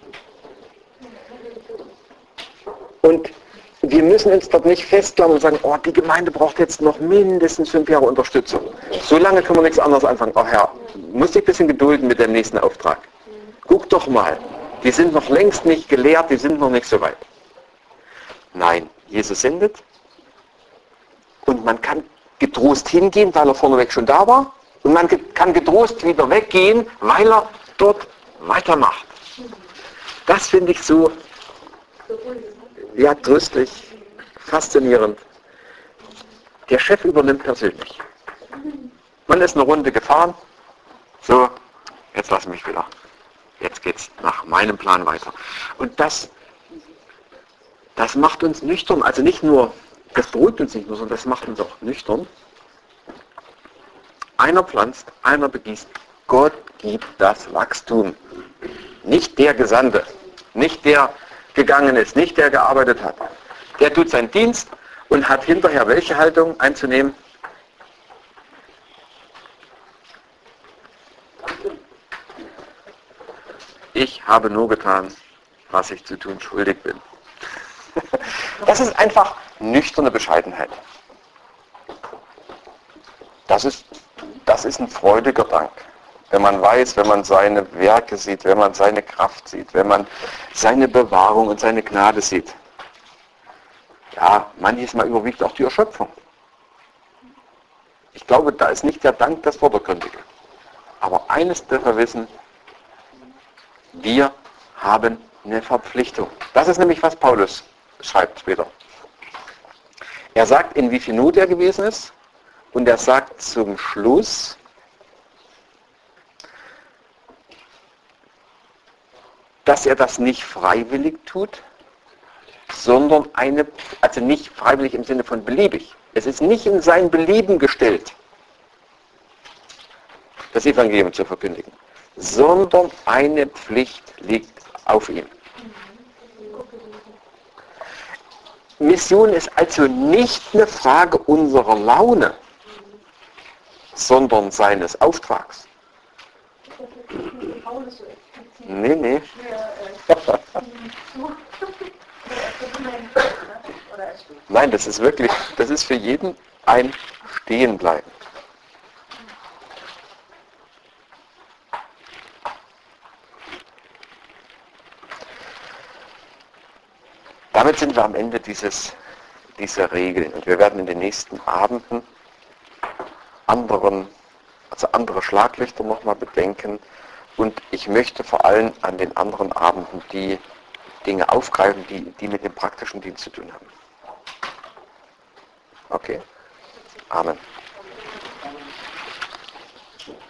[SPEAKER 1] Und wir müssen uns dort nicht festklammern und sagen, oh, die Gemeinde braucht jetzt noch mindestens 5 Jahre Unterstützung. So lange können wir nichts anderes anfangen. Oh Herr, musst dich ein bisschen gedulden mit dem nächsten Auftrag. Guck doch mal, die sind noch längst nicht gelehrt, die sind noch nicht so weit. Nein, Jesus sendet und man kann getrost hingehen, weil er vorneweg schon da war, und man kann getrost wieder weggehen, weil er dort weitermacht. Das finde ich so, ja, tröstlich, faszinierend. Der Chef übernimmt persönlich. Man ist eine Runde gefahren. So, jetzt lass mich wieder. Jetzt geht's nach meinem Plan weiter. Und das macht uns nüchtern. Also nicht nur, das beruhigt uns nicht nur, sondern das macht uns auch nüchtern. Einer pflanzt, einer begießt. Gott gibt das Wachstum. Nicht der Gesandte, nicht der gegangen ist, nicht der gearbeitet hat. Der tut seinen Dienst und hat hinterher welche Haltung einzunehmen? Ich habe nur getan, was ich zu tun schuldig bin. Das ist einfach nüchterne Bescheidenheit. Das ist ein freudiger Dank. Wenn man weiß, wenn man seine Werke sieht, wenn man seine Kraft sieht, wenn man seine Bewahrung und seine Gnade sieht. Ja, manches Mal überwiegt auch die Erschöpfung. Ich glaube, da ist nicht der Dank das Vordergründige. Aber eines dürfen wir wissen, wir haben eine Verpflichtung. Das ist nämlich, was Paulus schreibt später. Er sagt, in wie viel Not er gewesen ist, und er sagt zum Schluss, dass er das nicht freiwillig tut, sondern also nicht freiwillig im Sinne von beliebig. Es ist nicht in sein Belieben gestellt, das Evangelium zu verkündigen, sondern eine Pflicht liegt auf ihm. Mission ist also nicht eine Frage unserer Laune, sondern seines Auftrags. Nee. Nein, das ist für jeden ein Stehenbleiben. Damit sind wir am Ende dieser Regeln. Und wir werden in den nächsten Abenden andere Schlaglichter nochmal bedenken. Und ich möchte vor allem an den anderen Abenden die Dinge aufgreifen, die mit dem praktischen Dienst zu tun haben. Okay. Amen.